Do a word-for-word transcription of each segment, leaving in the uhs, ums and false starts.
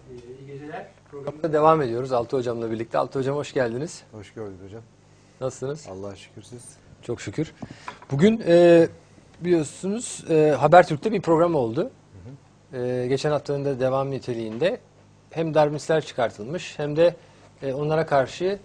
İyi geceler. Programda devam ediyoruz Altı Hocam'la birlikte. Altı Hocam hoş geldiniz. Hoş gördük hocam. Nasılsınız? Allah'a şükür siz. Çok şükür. Bugün e, biliyorsunuz e, Habertürk'te bir program oldu. Hı hı. E, geçen haftanın da devam niteliğinde hem Darwinistler çıkartılmış hem de e, onlara karşı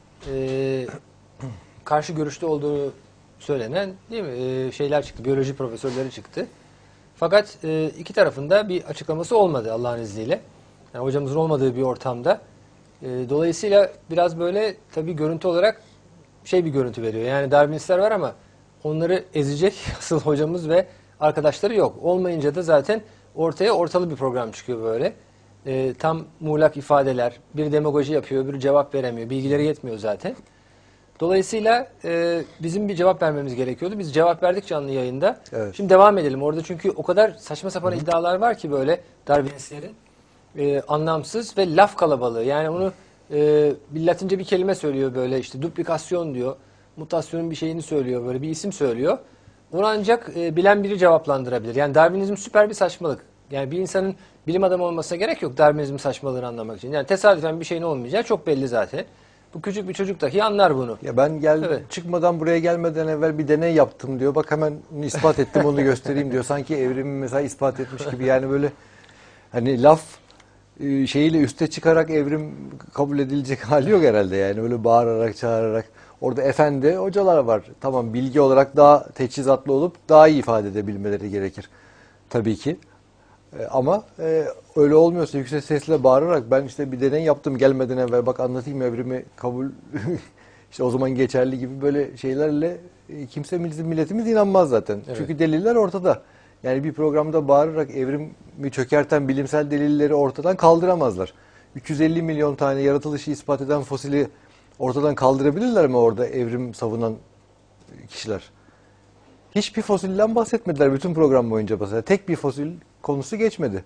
e, karşı görüşte olduğu söylenen değil mi e, şeyler çıktı. Biyoloji profesörleri çıktı. Fakat e, iki tarafında bir açıklaması olmadı Allah'ın izniyle. Yani hocamızın olmadığı bir ortamda. E, dolayısıyla biraz böyle tabii görüntü olarak şey bir görüntü veriyor. Yani Darwinistler var ama onları ezecek asıl hocamız ve arkadaşları yok. Olmayınca da zaten ortaya ortalı bir program çıkıyor böyle. E, tam muğlak ifadeler. Biri demagoji yapıyor, öbürü cevap veremiyor. Bilgileri yetmiyor zaten. Dolayısıyla e, bizim bir cevap vermemiz gerekiyordu. Biz cevap verdik canlı yayında. Evet. Şimdi devam edelim. Orada çünkü o kadar saçma sapan Hı-hı. iddialar var ki böyle Darwinistlerin. E, anlamsız ve laf kalabalığı. Yani onu e, bir Latince bir kelime söylüyor böyle işte duplikasyon diyor. Mutasyonun bir şeyini söylüyor böyle bir isim söylüyor. Onu ancak e, bilen biri cevaplandırabilir. Yani Darwinizm süper bir saçmalık. Yani bir insanın bilim adamı olmasına gerek yok Darwinizm saçmalığını anlamak için. Yani tesadüfen bir şeyin olmayacağı çok belli zaten. Bu küçük bir çocuk dahi anlar bunu. Ya ben gel evet. çıkmadan buraya gelmeden evvel bir deney yaptım diyor. Bak hemen ispat ettim onu göstereyim diyor. Sanki evrimi mesela ispat etmiş gibi. Yani böyle hani laf şeyiyle üste çıkarak evrim kabul edilecek hali yok herhalde. Yani öyle bağırarak çağırarak. Orada efendi hocalar var. Tamam bilgi olarak daha teçhizatlı olup daha iyi ifade edebilmeleri gerekir. Tabii ki. Ama e, öyle olmuyorsa yüksek sesle bağırarak ben işte bir deney yaptım gelmeden evvel bak anlatayım evrimi kabul işte o zaman geçerli gibi böyle şeylerle e, kimse milletimiz inanmaz zaten. Evet. Çünkü deliller ortada. Yani bir programda bağırarak evrimi çökerten bilimsel delilleri ortadan kaldıramazlar. üç yüz elli milyon tane yaratılışı ispat eden fosili ortadan kaldırabilirler mi orada evrim savunan kişiler? Hiçbir fosilden bahsetmediler bütün program boyunca mesela. Tek bir fosil konusu geçmedi.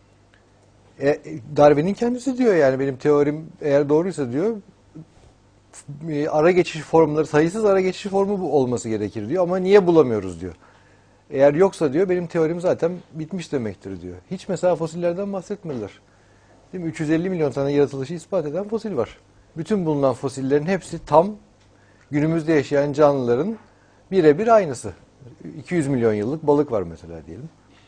E, Darwin'in kendisi diyor yani benim teorim eğer doğruysa diyor e, ara geçiş formları sayısız ara geçiş formu bu olması gerekir diyor ama niye bulamıyoruz diyor. Eğer yoksa diyor benim teorim zaten bitmiş demektir diyor. Hiç mesela fosillerden bahsetmediler. Değil mi? üç yüz elli milyon tane yaratılışı ispat eden fosil var. Bütün bulunan fosillerin hepsi tam günümüzde yaşayan canlıların birebir aynısı. iki yüz milyon yıllık balık var mesela diyelim.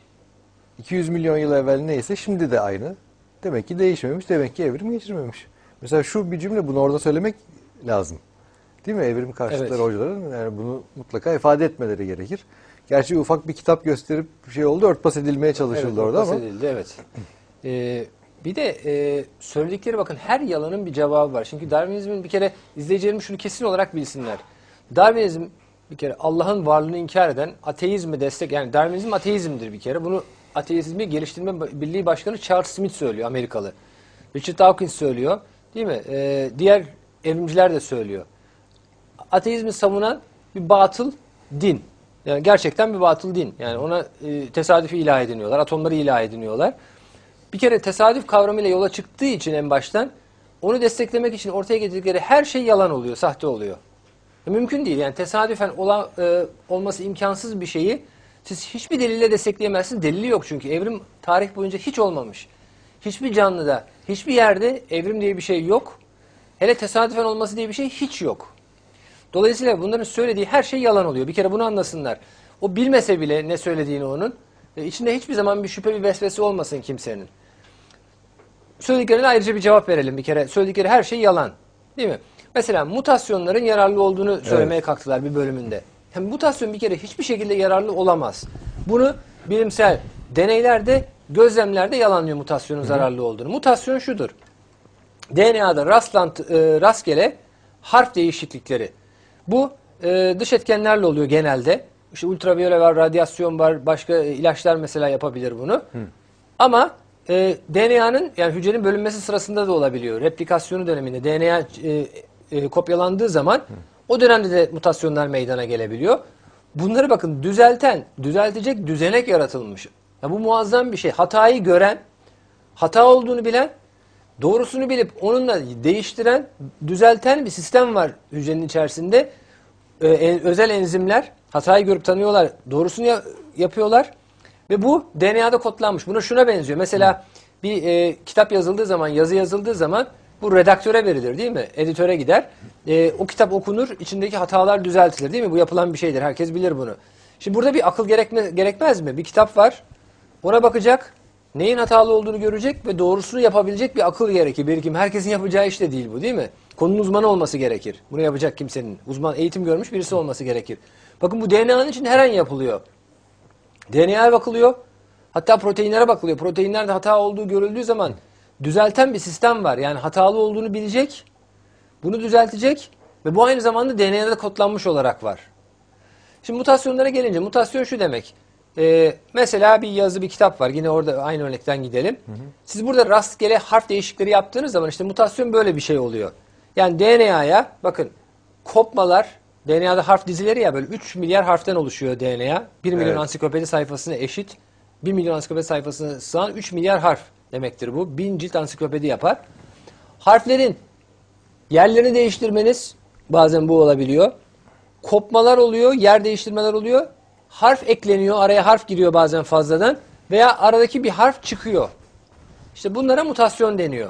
iki yüz milyon yıl evvel neyse şimdi de aynı. Demek ki değişmemiş, demek ki evrim geçirmemiş. Mesela şu bir cümle bunu orada söylemek lazım. Değil mi? Evrim karşıtları evet. Hocaların yani bunu mutlaka ifade etmeleri gerekir. Gerçi ufak bir kitap gösterip bir şey oldu, örtbas edilmeye çalışıldı evet, orada ama. Edildi, evet. Ee, bir de e, söyledikleri bakın her yalanın bir cevabı var. Çünkü Darwinizmin bir kere izleyicilerim şunu kesin olarak bilsinler. Darwinizm bir kere Allah'ın varlığını inkar eden ateizmi destek yani Darwinizm ateizmdir bir kere. Bunu Ateizmi Geliştirme Birliği Başkanı Charles Smith söylüyor Amerikalı. Richard Dawkins söylüyor. Değil mi? Ee, diğer evrimciler de söylüyor. Ateizmi savunan bir batıl din. Yani gerçekten bir batıl din. Yani ona e, tesadüfi ilah ediniyorlar. Atomları ilah ediniyorlar. Bir kere tesadüf kavramıyla yola çıktığı için en baştan onu desteklemek için ortaya getirdikleri her şey yalan oluyor, sahte oluyor. Mümkün değil. Yani tesadüfen ola, e, olması imkansız bir şeyi siz hiçbir delille destekleyemezsiniz. Delili yok çünkü. Evrim tarih boyunca hiç olmamış. Hiçbir canlıda, hiçbir yerde evrim diye bir şey yok. Hele tesadüfen olması diye bir şey hiç yok. Dolayısıyla bunların söylediği her şey yalan oluyor. Bir kere bunu anlasınlar. O bilmese bile ne söylediğini onun, e, içinde hiçbir zaman bir şüphe, bir vesvese olmasın kimsenin. Söylediklerine ayrıca bir cevap verelim bir kere. Söyledikleri her şey yalan. Değil mi? Mesela mutasyonların yararlı olduğunu söylemeye evet. kalktılar bir bölümünde. Yani mutasyon bir kere hiçbir şekilde yararlı olamaz. Bunu bilimsel deneylerde, gözlemlerde yalanlıyor mutasyonun Hı-hı. zararlı olduğunu. Mutasyon şudur. D N A'da rastlantı, e, rastgele harf değişiklikleri. Bu e, dış etkenlerle oluyor genelde. İşte ultraviyole var, radyasyon var, başka e, ilaçlar mesela yapabilir bunu. Hı. Ama e, D N A'nın yani hücrenin bölünmesi sırasında da olabiliyor. Replikasyonu döneminde D N A e, e, kopyalandığı zaman Hı. o dönemde de mutasyonlar meydana gelebiliyor. Bunları bakın düzelten, düzeltecek düzenek yaratılmış. Ya bu muazzam bir şey. Hatayı gören, hata olduğunu bilen, doğrusunu bilip onunla değiştiren, düzelten bir sistem var hücrenin içerisinde. Ee, özel enzimler hatayı görüp tanıyorlar, doğrusunu ya- yapıyorlar ve bu D N A'da kodlanmış. Buna şuna benziyor. Mesela bir e, kitap yazıldığı zaman, yazı yazıldığı zaman bu redaktöre verilir değil mi? Editöre gider. E, o kitap okunur, içindeki hatalar düzeltilir değil mi? Bu yapılan bir şeydir. Herkes bilir bunu. Şimdi burada bir akıl gerekme, gerekmez mi? Bir kitap var. Ona bakacak. Neyin hatalı olduğunu görecek ve doğrusunu yapabilecek bir akıl gerekir. Birikim. Herkesin yapacağı iş de değil bu değil mi? Konunun uzmanı olması gerekir. Bunu yapacak kimsenin. Uzman, eğitim görmüş birisi olması gerekir. Bakın bu D N A'nın için her an yapılıyor. D N A'ya bakılıyor. Hatta proteinlere bakılıyor. Proteinlerde hata olduğu görüldüğü zaman düzelten bir sistem var. Yani hatalı olduğunu bilecek, bunu düzeltecek ve bu aynı zamanda D N A'da kodlanmış olarak var. Şimdi mutasyonlara gelince, mutasyon şu demek. Ee, mesela bir yazı, bir kitap var. Yine orada aynı örnekten gidelim. Hı hı. Siz burada rastgele harf değişikleri yaptığınız zaman işte mutasyon böyle bir şey oluyor. Yani D N A'ya bakın kopmalar, D N A'da harf dizileri ya böyle üç milyar harften oluşuyor D N A. bir milyon evet. Ansiklopedi sayfasına eşit. bir milyon ansiklopedi sayfasına sığan üç milyar harf demektir bu. bin cilt ansiklopedi yapar. Harflerin yerlerini değiştirmeniz bazen bu olabiliyor. Kopmalar oluyor, yer değiştirmeler oluyor. Harf ekleniyor, araya harf giriyor bazen fazladan veya aradaki bir harf çıkıyor. İşte bunlara mutasyon deniyor.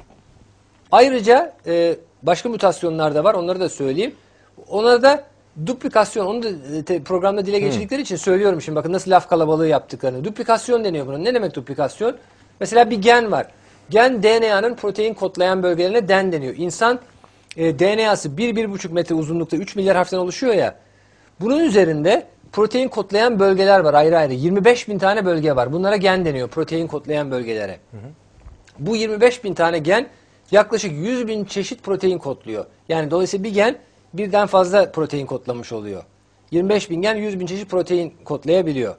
Ayrıca e, başka mutasyonlar da var, onları da söyleyeyim. Onlara da duplikasyon, onu da e, programda dile geçirdikleri hmm. için söylüyorum şimdi. Bakın nasıl laf kalabalığı yaptıklarını. Duplikasyon deniyor buna. Ne demek duplikasyon? Mesela bir gen var. Gen D N A'nın protein kodlayan bölgelerine den deniyor. İnsan e, D N A'sı bir bir buçuk metre uzunlukta üç milyar harften oluşuyor ya. Bunun üzerinde protein kodlayan bölgeler var ayrı ayrı. yirmi beş bin tane bölge var. Bunlara gen deniyor, protein kodlayan bölgelere. Hı hı. Bu yirmi beş bin tane gen yaklaşık yüz bin çeşit protein kodluyor. Yani dolayısıyla bir gen birden fazla protein kodlamış oluyor. yirmi beş bin gen yüz bin çeşit protein kodlayabiliyor.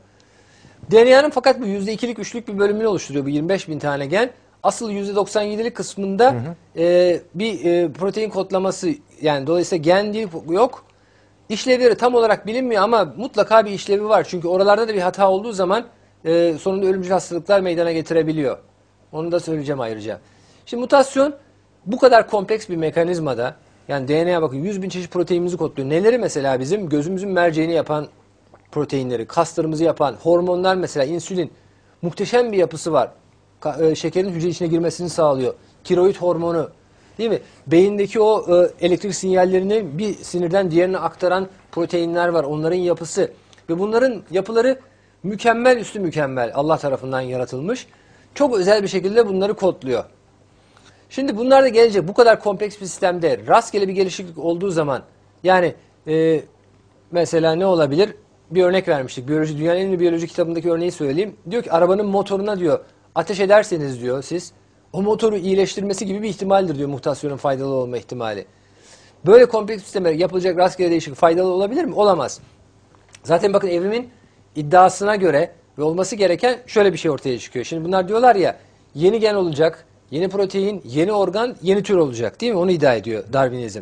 D N A'nın fakat bu yüzde ikilik üçlük bir bölümünü oluşturuyor bu yirmi beş bin tane gen. Asıl yüzde doksan yedilik kısmında hı hı. E, bir e, protein kodlaması, yani dolayısıyla gen değil, yok. İşlevleri tam olarak bilinmiyor ama mutlaka bir işlevi var. Çünkü oralarda da bir hata olduğu zaman e, sonunda ölümcül hastalıklar meydana getirebiliyor. Onu da söyleyeceğim ayrıca. Şimdi mutasyon bu kadar kompleks bir mekanizmada, yani D N A'ya bakın yüz bin çeşit proteinimizi kodluyor. Neleri mesela bizim? Gözümüzün merceğini yapan proteinleri, kaslarımızı yapan, hormonlar mesela insülin. Muhteşem bir yapısı var. Ka e, şekerin hücre içine girmesini sağlıyor. Tiroid hormonu. Değil mi? Beyindeki o e, elektrik sinyallerini bir sinirden diğerine aktaran proteinler var. Onların yapısı. Ve bunların yapıları mükemmel üstü mükemmel. Allah tarafından yaratılmış. Çok özel bir şekilde bunları kodluyor. Şimdi bunlar da gelecek. Bu kadar kompleks bir sistemde rastgele bir gelişiklik olduğu zaman, yani e, mesela ne olabilir? Bir örnek vermiştik. Biyoloji, dünyanın en ünlü biyoloji kitabındaki örneği söyleyeyim. Diyor ki arabanın motoruna diyor ateş ederseniz diyor siz, o motoru iyileştirmesi gibi bir ihtimaldir diyor mutasyonun faydalı olma ihtimali. Böyle kompleks sisteme yapılacak rastgele değişiklik faydalı olabilir mi? Olamaz. Zaten bakın evrimin iddiasına göre ve olması gereken şöyle bir şey ortaya çıkıyor. Şimdi bunlar diyorlar ya, yeni gen olacak, yeni protein, yeni organ, yeni tür olacak değil mi? Onu iddia ediyor Darwinizm.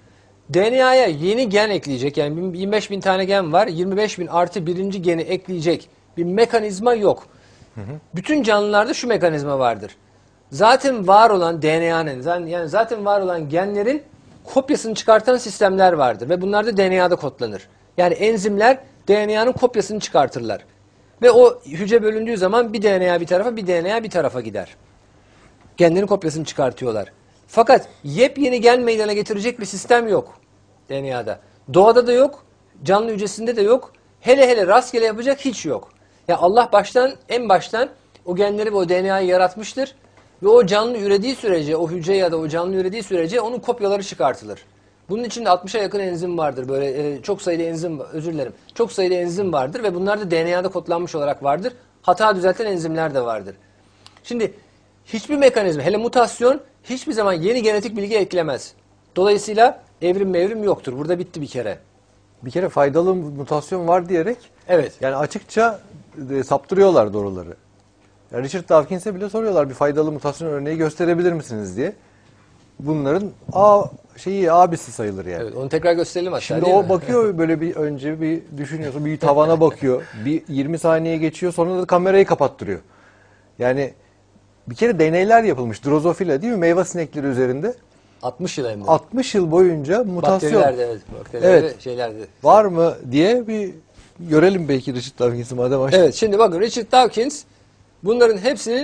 D N A'ya yeni gen ekleyecek, yani yirmi beş bin tane gen var, yirmi beş bin artı birinci geni ekleyecek bir mekanizma yok. Hı hı. Bütün canlılarda şu mekanizma vardır. Zaten var olan D N A'nın, yani zaten var olan genlerin kopyasını çıkartan sistemler vardır ve bunlar da D N A'da kodlanır. Yani enzimler D N A'nın kopyasını çıkartırlar. Ve o hücre bölündüğü zaman bir D N A bir tarafa, bir D N A bir tarafa gider. Genlerin kopyasını çıkartıyorlar. Fakat yepyeni gen meydana getirecek bir sistem yok D N A'da. Doğada da yok, canlı hücresinde de yok. Hele hele rastgele yapacak hiç yok. Ya Allah baştan, en baştan o genleri ve o D N A'yı yaratmıştır. Ve o canlı ürediği sürece, o hücre ya da o canlı ürediği sürece onun kopyaları çıkartılır. Bunun için de altmışa yakın enzim vardır. Böyle e, çok sayıda enzim, özür dilerim. Çok sayıda enzim vardır ve bunlar da D N A'da kodlanmış olarak vardır. Hata düzelten enzimler de vardır. Şimdi hiçbir mekanizma, hele mutasyon hiçbir zaman yeni genetik bilgi eklemez. Dolayısıyla evrim mevrim yoktur. Burada bitti bir kere. Bir kere faydalı mutasyon var diyerek, evet, yani açıkça e, saptırıyorlar doğruları. Yani Richard Dawkins'e bile soruyorlar, bir faydalı mutasyon örneği gösterebilir misiniz diye. Bunların A şeyi abisi sayılır yani. Evet, onu tekrar gösterelim aşağı. Şimdi o mi? Bakıyor böyle bir, önce bir düşünüyorsun, bir tavana bakıyor. Bir yirmi saniye geçiyor, sonra da kamerayı kapattırıyor. Yani bir kere deneyler yapılmış. Drozofila değil mi? Meyve sinekleri üzerinde. altmış yıl hem de. altmış yıl boyunca mutasyon. Bakterilerde, evet. Bakterilerde, evet. şeylerde. Var mı diye bir görelim belki Richard Dawkins'i madem açtık. Evet, şimdi bakın Richard Dawkins bunların hepsinin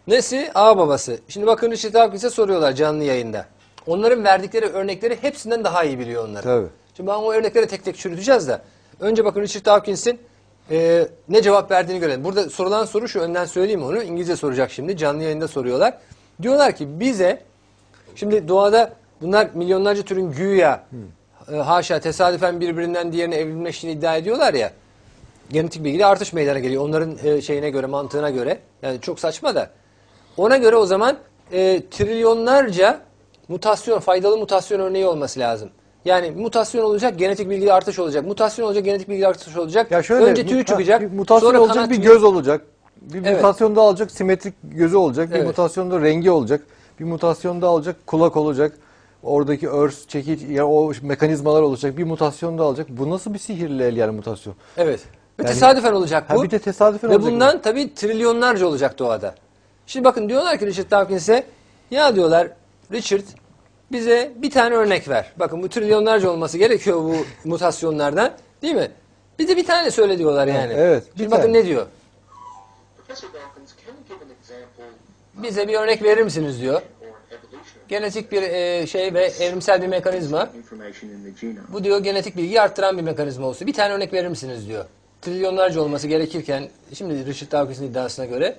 Nesi? Ağababası. Şimdi bakın Richard Dawkins'e soruyorlar canlı yayında. Onların verdikleri örnekleri hepsinden daha iyi biliyor onları. Tabii. Şimdi ben o örnekleri tek tek çürüteceğiz de. Önce bakın Richard Dawkins'in e, ne cevap verdiğini görelim. Burada sorulan soru şu, önden söyleyeyim onu. İngilizce soracak şimdi. Canlı yayında soruyorlar. Diyorlar ki bize, şimdi doğada bunlar milyonlarca türün güya e, haşa tesadüfen birbirinden diğerine evrimleştiğini iddia ediyorlar ya. Genetik bilgide artış meydana geliyor. Onların e, şeyine göre, mantığına göre. Yani çok saçma da. Ona göre o zaman e, trilyonlarca mutasyon, faydalı mutasyon örneği olması lazım. Yani mutasyon olacak, genetik bilgide artış olacak. Mutasyon olacak, genetik bilgide artış olacak. Ya şöyle, Önce tüy ha, çıkacak, bir mutasyon sonra olacak, kanat bir tüyü. göz olacak. Bir Evet. mutasyonda alacak, simetrik gözü olacak. Bir Evet. mutasyonda rengi olacak. Bir mutasyonda alacak, kulak olacak. Oradaki örs, çekiç, ya o mekanizmalar olacak. Bir mutasyonda alacak. Bu nasıl bir sihirli el yani mutasyon? Evet. Ve Yani- tesadüfen olacak bu. Ha bir de tesadüfen Ve olacak. bundan tabii trilyonlarca olacak doğada. Şimdi bakın diyorlar ki Richard Dawkins'e, ya diyorlar Richard bize bir tane örnek ver. Bakın bu trilyonlarca olması gerekiyor bu mutasyonlardan, değil mi? Bize bir tane söyle diyorlar yani. Evet, bir Şimdi bakın tane. ne diyor? Professor Dawkins, can you give an example Bize bir örnek verir misiniz diyor. or evolution Genetik bir e, şey ve evrimsel bir mekanizma. information in the genome? Bu diyor genetik bilgiyi arttıran bir mekanizma olsun. Bir tane örnek verir misiniz diyor. Trilyonlarca olması gerekirken, şimdi Richard Dawkins'in iddiasına göre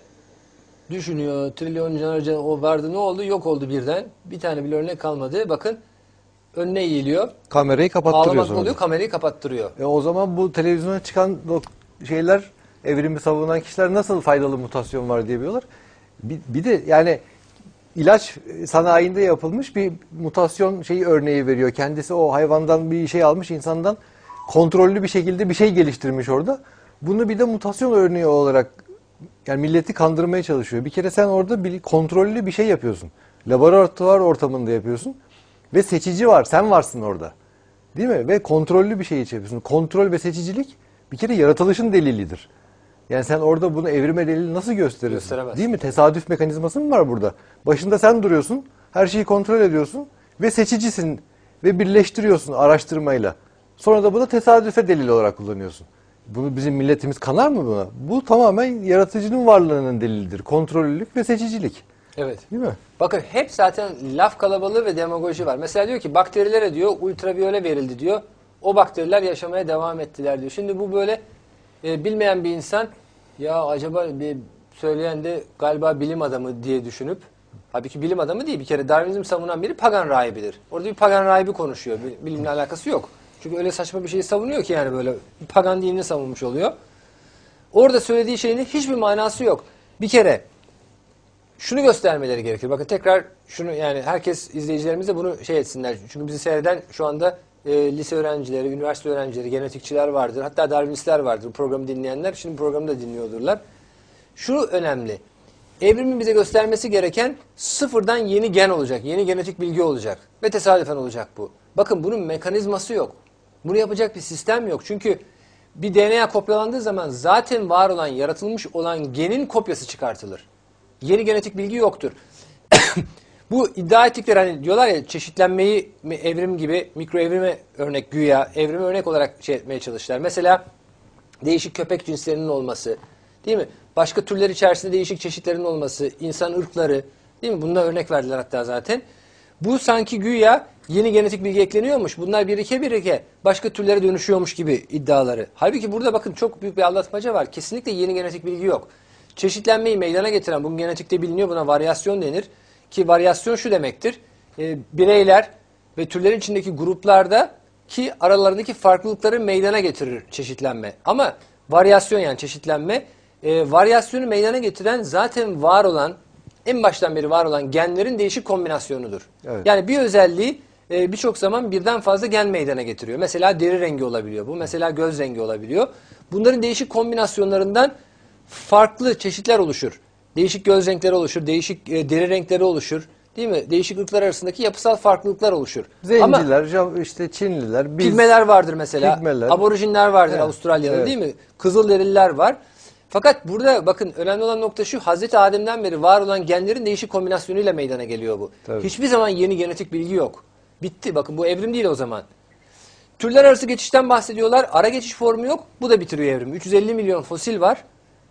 düşünüyor. Trilyonlarca o vardı, ne oldu? Yok oldu birden. Bir tane bile örnek kalmadı. Bakın önüne eğiliyor. Kamerayı kapattırıyor Ağlamak sonra. oluyor, kamerayı kapattırıyor. E o zaman bu televizyona çıkan dok- şeyler, evrimi savunan kişiler nasıl faydalı mutasyon var diyebiliyorlar. Bir, bir de yani ilaç sanayinde yapılmış bir mutasyon şeyi örneği veriyor. Kendisi o hayvandan bir şey almış, insandan kontrollü bir şekilde bir şey geliştirmiş orada. Bunu bir de mutasyon örneği olarak yani milleti kandırmaya çalışıyor. Bir kere sen orada bir kontrollü bir şey yapıyorsun. Laboratuvar ortamında yapıyorsun ve seçici var. Sen varsın orada. Değil mi? Ve kontrollü bir şey yapıyorsun. Kontrol ve seçicilik bir kere yaratılışın delilidir. Yani sen orada bunu evrime delili nasıl gösterirsin? Gösteremezsin. Değil mi? Tesadüf mekanizması mı var burada? Başında sen duruyorsun, her şeyi kontrol ediyorsun ve seçicisin ve birleştiriyorsun araştırmayla. Sonra da bunu tesadüfe delil olarak kullanıyorsun. Bunu bizim milletimiz kanar mı buna? Bu tamamen yaratıcının varlığının delilidir. Kontrollülük ve seçicilik. Evet. Değil mi? Bakın hep zaten laf kalabalığı ve demagoji var. Mesela diyor ki bakterilere diyor ultraviyole verildi diyor. O bakteriler yaşamaya devam ettiler diyor. Şimdi bu böyle e, bilmeyen bir insan, ya acaba bir söyleyen de galiba bilim adamı diye düşünüp, halbuki bilim adamı değil, bir kere Darwinizm savunan biri pagan rahibidir. Orada bir pagan rahibi konuşuyor. Bilimle alakası yok. Çünkü öyle saçma bir şeyi savunuyor ki yani böyle pagan dinini savunmuş oluyor. Orada söylediği şeyin hiçbir manası yok. Bir kere şunu göstermeleri gerekir. Bakın tekrar şunu, yani herkes, izleyicilerimiz de bunu şey etsinler. Çünkü bizi seyreden şu anda e, lise öğrencileri, üniversite öğrencileri, genetikçiler vardır. Hatta Darwinistler vardır. Bu programı dinleyenler şimdi programı da dinliyordurlar. Şu önemli. Evrimin bize göstermesi gereken sıfırdan yeni gen olacak. Yeni genetik bilgi olacak. Ve tesadüfen olacak bu. Bakın bunun mekanizması yok. Bunu yapacak bir sistem yok. Çünkü bir D N A kopyalandığı zaman zaten var olan, yaratılmış olan genin kopyası çıkartılır. Yeni genetik bilgi yoktur. Bu iddia ettikleri, hani diyorlar ya, çeşitlenmeyi evrim gibi mikro evrime örnek, güya evrime örnek olarak şey etmeye çalıştılar. Mesela değişik köpek cinslerinin olması, değil mi? Başka türler içerisinde değişik çeşitlerin olması, insan ırkları, değil mi? Bunda örnek verdiler hatta zaten. Bu sanki güya yeni genetik bilgi ekleniyormuş. Bunlar birike birike başka türlere dönüşüyormuş gibi iddiaları. Halbuki burada bakın çok büyük bir aldatmaca var. Kesinlikle yeni genetik bilgi yok. Çeşitlenmeyi meydana getiren, bugün genetikte biliniyor, buna varyasyon denir. Ki varyasyon şu demektir: e, bireyler ve türlerin içindeki gruplarda ki aralarındaki farklılıkları meydana getirir çeşitlenme. Ama varyasyon, yani çeşitlenme, e, varyasyonu meydana getiren zaten var olan, en baştan beri var olan genlerin değişik kombinasyonudur. Evet. Yani bir özelliği e, birçok zaman birden fazla gen meydana getiriyor. Mesela deri rengi olabiliyor bu, mesela göz rengi olabiliyor. Bunların değişik kombinasyonlarından farklı çeşitler oluşur. Değişik göz renkleri oluşur, değişik e, deri renkleri oluşur. Değil mi? Değişik ırklar arasındaki yapısal farklılıklar oluşur. Zenciler, Ama Jav- işte Çinliler, biz... pigmeler vardır mesela. Pigmeler. Aborjinler vardır, Evet, Avustralya'da, evet. değil mi? Kızılderililer var. Fakat burada bakın önemli olan nokta şu: Hazreti Adem'den beri var olan genlerin değişik kombinasyonuyla meydana geliyor bu. Tabii. Hiçbir zaman yeni genetik bilgi yok. Bitti. Bakın bu evrim değil o zaman. Türler arası geçişten bahsediyorlar. Ara geçiş formu yok. Bu da bitiriyor evrimi. üç yüz elli milyon fosil var.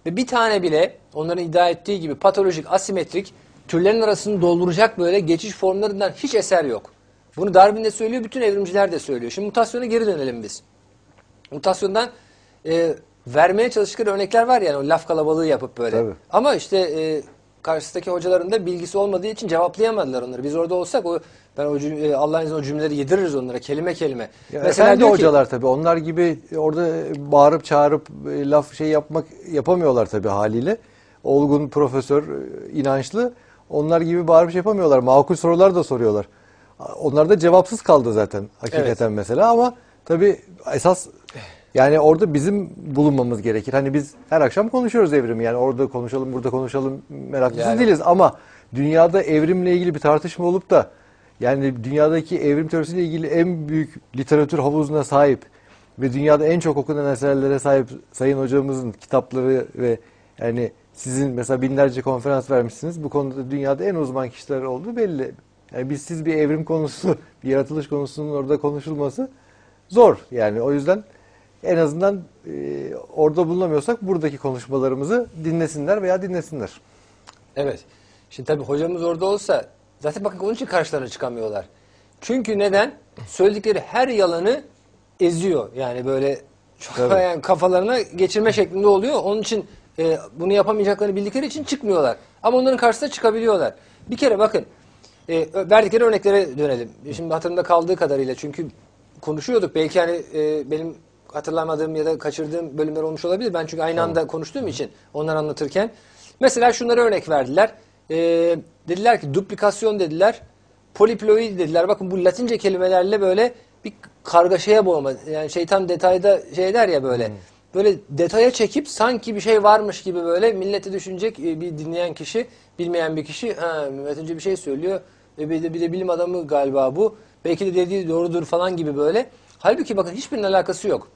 Ve bir tane bile onların iddia ettiği gibi patolojik, asimetrik türlerin arasını dolduracak böyle geçiş formlarından hiç eser yok. Bunu Darwin de söylüyor, bütün evrimciler de söylüyor. Şimdi mutasyona geri dönelim biz. Mutasyondan e, vermeye çalıştıkları örnekler var yani o laf kalabalığı yapıp böyle. Tabii. Ama işte e, karşısındaki hocaların da bilgisi olmadığı için cevaplayamadılar onları. Biz orada olsak o ben o cüm- Allah'ın izniyle o cümleleri yediririz onlara kelime kelime. Ya Mesela efendi diyor ki, hocalar tabii. Onlar gibi orada bağırıp çağırıp e, laf şey yapmak yapamıyorlar tabii haliyle. Olgun profesör, e, inançlı. Onlar gibi bağırıp şey yapamıyorlar. Makul sorular da soruyorlar. Onlar da cevapsız kaldı zaten hakikaten Evet. mesela ama tabii esas yani orada bizim bulunmamız gerekir. Hani biz her akşam konuşuyoruz evrimi. Yani orada konuşalım, burada konuşalım meraklısı Yani. değiliz ama dünyada evrimle ilgili bir tartışma olup da yani dünyadaki evrim teorisiyle ilgili en büyük literatür havuzuna sahip ve dünyada en çok okunan eserlere sahip sayın hocamızın kitapları ve yani sizin mesela binlerce konferans vermişsiniz. Bu konuda dünyada en uzman kişiler olduğu belli. Yani biz siz bir evrim konusu, bir yaratılış konusunun orada konuşulması zor. Yani o yüzden en azından e, orada bulunamıyorsak buradaki konuşmalarımızı dinlesinler veya dinlesinler. evet. Şimdi tabii hocamız orada olsa zaten bakın onun için karşılarına çıkamıyorlar. Çünkü neden? Söyledikleri her yalanı eziyor. Yani böyle çok Tabii. yani kafalarına geçirme şeklinde oluyor. Onun için e, bunu yapamayacaklarını bildikleri için çıkmıyorlar. Ama onların karşısına çıkabiliyorlar. Bir kere bakın e, verdikleri örneklere dönelim. Şimdi hatırımda kaldığı kadarıyla çünkü konuşuyorduk. Belki hani e, benim hatırlamadığım ya da kaçırdığım bölümler olmuş olabilir. Ben çünkü aynı Tamam. anda konuştuğum için onlar anlatırken. Mesela şunları örnek verdiler. E, dediler ki duplikasyon dediler. Poliploid dediler. Bakın bu Latince kelimelerle böyle bir kargaşaya boğma. Yani şeytan detayda şey der ya böyle. Böyle detaya çekip sanki bir şey varmış gibi böyle milleti düşünecek e, bir dinleyen kişi, bilmeyen bir kişi ha Metince bir şey söylüyor. E, bir de, bir de bilim adamı galiba bu. Belki de dediği doğrudur falan gibi böyle. Halbuki bakın hiçbirinin alakası yok.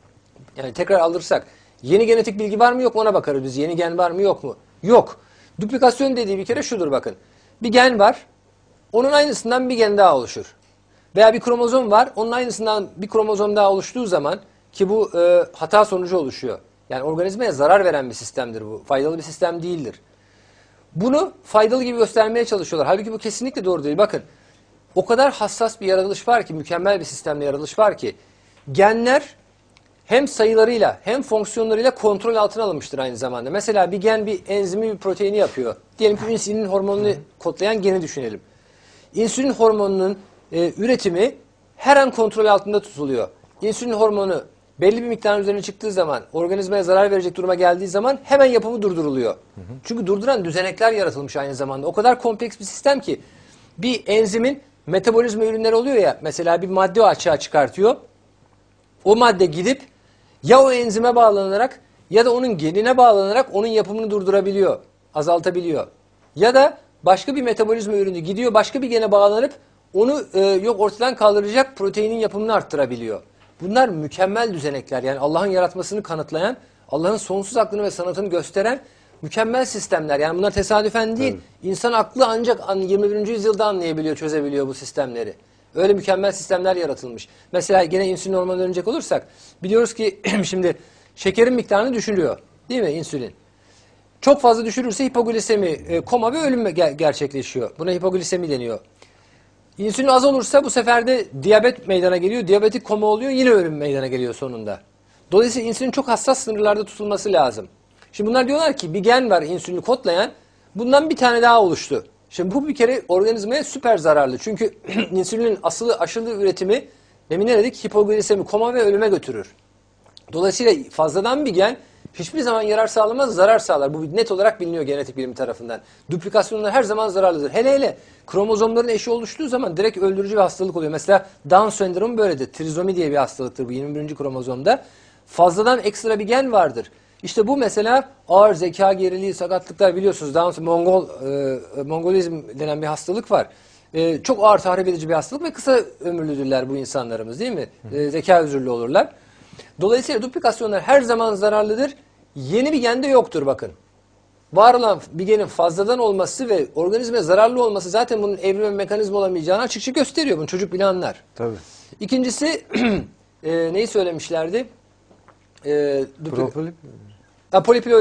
Yani tekrar alırsak yeni genetik bilgi var mı yok mu ona bakarız biz. Yeni gen var mı yok mu? Yok. Duplikasyon dediği bir kere şudur bakın. Bir gen var. Onun aynısından bir gen daha oluşur. Veya bir kromozom var. Onun aynısından bir kromozom daha oluştuğu zaman ki bu e, hata sonucu oluşuyor. Yani organizmaya zarar veren bir sistemdir bu. Faydalı bir sistem değildir. Bunu faydalı gibi göstermeye çalışıyorlar. Halbuki bu kesinlikle doğru değil. Bakın o kadar hassas bir yaratılış var ki, mükemmel bir sistemle yaratılış var ki genler hem sayılarıyla hem fonksiyonlarıyla kontrol altına alınmıştır aynı zamanda. Mesela bir gen bir enzimi bir proteini yapıyor. Diyelim ki insülin hormonunu kodlayan geni düşünelim. İnsülin hormonunun e, üretimi her an kontrol altında tutuluyor. İnsülin hormonu belli bir miktarın üzerine çıktığı zaman, organizmaya zarar verecek duruma geldiği zaman hemen yapımı durduruluyor. Hı hı. Çünkü durduran düzenekler yaratılmış aynı zamanda. O kadar kompleks bir sistem ki bir enzimin metabolizma ürünleri oluyor ya, mesela bir madde açığa çıkartıyor. O madde gidip ya o enzime bağlanarak ya da onun genine bağlanarak onun yapımını durdurabiliyor, azaltabiliyor. Ya da başka bir metabolizma ürünü gidiyor başka bir gene bağlanıp onu e, yok ortadan kaldıracak proteinin yapımını arttırabiliyor. Bunlar mükemmel düzenekler. Yani Allah'ın yaratmasını kanıtlayan, Allah'ın sonsuz aklını ve sanatını gösteren mükemmel sistemler. Yani bunlar tesadüfen değil. Evet. İnsan aklı ancak yirmi birinci yüzyılda anlayabiliyor, çözebiliyor bu sistemleri. Öyle mükemmel sistemler yaratılmış. Mesela gene insülin hormonuna dönecek olursak biliyoruz ki şimdi şekerin miktarını düşürüyor. Değil mi insülin? Çok fazla düşürürse hipoglisemi, e, koma ve ölüm ger- gerçekleşiyor. Buna hipoglisemi deniyor. İnsülin az olursa bu sefer de diyabet meydana geliyor. Diyabetik koma oluyor. Yine ölüm meydana geliyor sonunda. Dolayısıyla insülin çok hassas sınırlarda tutulması lazım. Şimdi bunlar diyorlar ki bir gen var insülini kodlayan. Bundan bir tane daha oluştu. Şimdi bu bir kere organizmaya süper zararlı. Çünkü insülinin asılı aşılı üretimi demin ne dedik? Hipoglisemi, koma ve ölüme götürür. Dolayısıyla fazladan bir gen hiçbir zaman yarar sağlamaz, zarar sağlar. Bu net olarak biliniyor genetik bilim tarafından. Duplikasyonlar her zaman zararlıdır. Hele hele kromozomların eşi oluştuğu zaman direkt öldürücü bir hastalık oluyor. Mesela Down sendromu böyledir. Trizomi diye bir hastalıktır bu yirmi birinci kromozomda. Fazladan ekstra bir gen vardır. İşte bu mesela ağır zeka geriliği, sakatlıklar biliyorsunuz. Down Mongol, e, Mongolizm denen bir hastalık var. E, çok ağır tahrip edici bir hastalık ve kısa ömürlüdürler bu insanlarımız değil mi? E, zeka özürlü olurlar. Dolayısıyla duplikasyonlar her zaman zararlıdır. Yeni bir gende yoktur bakın. Var olan bir genin fazladan olması ve organizme zararlı olması zaten bunun evrime mekanizma olamayacağını açıkça gösteriyor. Bunu çocuk bile anlar. Tabii. İkincisi e, neyi söylemişlerdi? E, Propolit ha, poliploidi.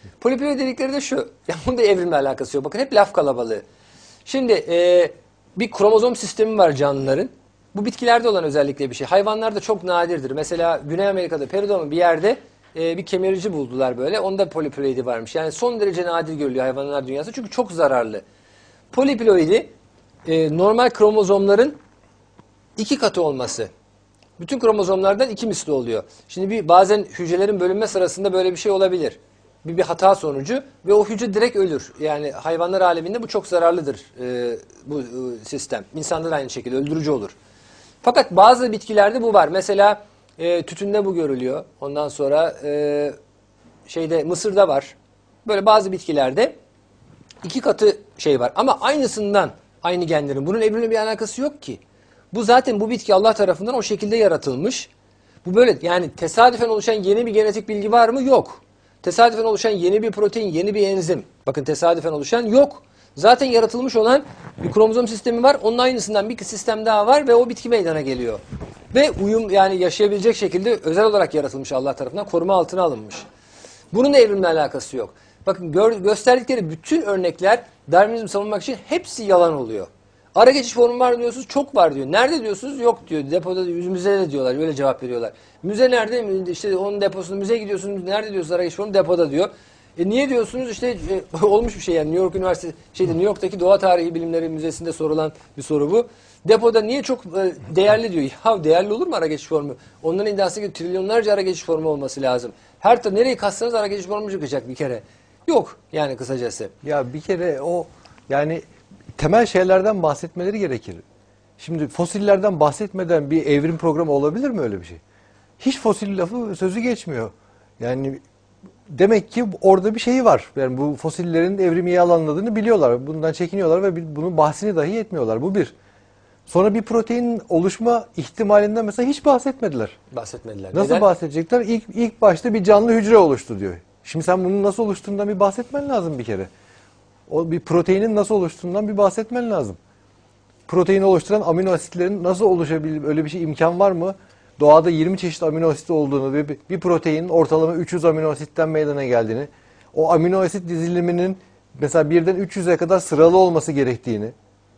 Poliploid dedikleri de şu. Ya bunda evrimle alakası yok. Bakın hep laf kalabalığı. Şimdi e, bir kromozom sistemi var canlıların. Bu bitkilerde olan özellikle bir şey. Hayvanlarda çok nadirdir. Mesela Güney Amerika'da Peridom'un bir yerde e, bir kemirici buldular böyle. Onda poliploidi varmış. Yani son derece nadir görülüyor hayvanlar dünyasında. Çünkü çok zararlı. Poliploidi e, normal kromozomların iki katı olması. Bütün kromozomlardan iki misli oluyor. Şimdi bir bazen hücrelerin bölünme sırasında böyle bir şey olabilir. Bir, bir hata sonucu ve o hücre direkt ölür. Yani hayvanlar aleminde bu çok zararlıdır e, bu e, sistem. İnsanda da aynı şekilde öldürücü olur. Fakat bazı bitkilerde bu var. Mesela e, tütünde bu görülüyor. Ondan sonra e, şeyde Mısır'da var. Böyle bazı bitkilerde iki katı şey var. Ama aynısından aynı genlerin. Bunun evrimle bir alakası yok ki. Bu zaten bu bitki Allah tarafından o şekilde yaratılmış. Bu böyle yani tesadüfen oluşan yeni bir genetik bilgi var mı? Yok. Tesadüfen oluşan yeni bir protein, yeni bir enzim. Bakın tesadüfen oluşan yok. Zaten yaratılmış olan bir kromozom sistemi var. Onun aynısından bir sistem daha var ve o bitki meydana geliyor. Ve uyum yani yaşayabilecek şekilde özel olarak yaratılmış Allah tarafından koruma altına alınmış. Bunun da evrimle alakası yok. Bakın gör, gösterdikleri bütün örnekler Darwinizmi savunmak için hepsi yalan oluyor. Ara geçiş formu var diyorsunuz, çok var diyor. Nerede diyorsunuz? Yok diyor. Depoda, müzede diyorlar. Öyle cevap veriyorlar. Müze nerede? İşte onun deposunda müzeye gidiyorsunuz. Nerede diyorsunuz ara geçiş formu? Depoda diyor. E niye diyorsunuz? İşte e, olmuş bir şey yani. New York Üniversitesi, şeyde New York'taki Doğa Tarihi Bilimleri Müzesi'nde sorulan bir soru bu. Depoda niye çok e, değerli diyor. Ya değerli olur mu ara geçiş formu? Onların iddiası gibi trilyonlarca ara geçiş formu olması lazım. Her tarafı nereyi kassanız ara geçiş formu çıkacak bir kere. Yok yani kısacası. Ya bir kere o yani temel şeylerden bahsetmeleri gerekir. Şimdi fosillerden bahsetmeden bir evrim programı olabilir mi öyle bir şey? Hiç fosil lafı sözü geçmiyor. Yani demek ki orada bir şey var. Yani bu fosillerin evrimi yalanladığını biliyorlar. Bundan çekiniyorlar ve bunun bahsini dahi etmiyorlar. Bu bir. Sonra bir proteinin oluşma ihtimalinden mesela hiç bahsetmediler. Bahsetmediler. Nasıl Neden? bahsedecekler? İlk, ilk başta bir canlı hücre oluştu diyor. Şimdi sen bunun nasıl oluştuğundan bir bahsetmen lazım bir kere. O bir proteinin nasıl oluştuğundan bir bahsetmen lazım. Proteini oluşturan amino asitlerin nasıl oluşabilir? Öyle bir şey imkan var mı? Doğada yirmi çeşit amino asit olduğunu ve bir proteinin ortalama üç yüz amino asitten meydana geldiğini, o amino asit diziliminin mesela birden üç yüze kadar sıralı olması gerektiğini,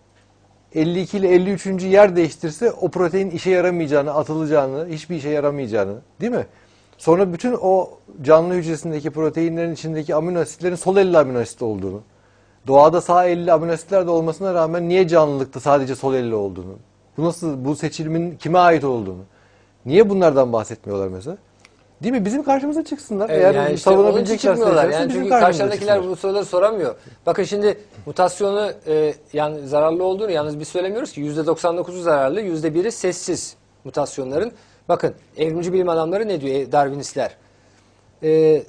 elli iki ile elli üçüncü yer değiştirse o protein işe yaramayacağını, atılacağını, hiçbir işe yaramayacağını, değil mi? Sonra bütün o canlı hücresindeki proteinlerin içindeki amino asitlerin sol elli amino asit olduğunu, doğada sağ elli amino asitler de olmasına rağmen niye canlılıkta sadece sol elli olduğunu, bu nasıl, bu seçilimin kime ait olduğunu, niye bunlardan bahsetmiyorlar mesela? Değil mi? Bizim karşımıza çıksınlar. Evet, Eğer yani işte savunabilecekler çıkmıyorlar. Yani bizim çünkü karşımıza karşıdakiler çıksınlar. bu soruları soramıyor. Bakın şimdi mutasyonu e, yani zararlı olduğunu yalnız biz söylemiyoruz ki yüzde doksan dokuzu zararlı, yüzde biri sessiz mutasyonların. Bakın evrimci bilim adamları ne diyor Darwinistler? E,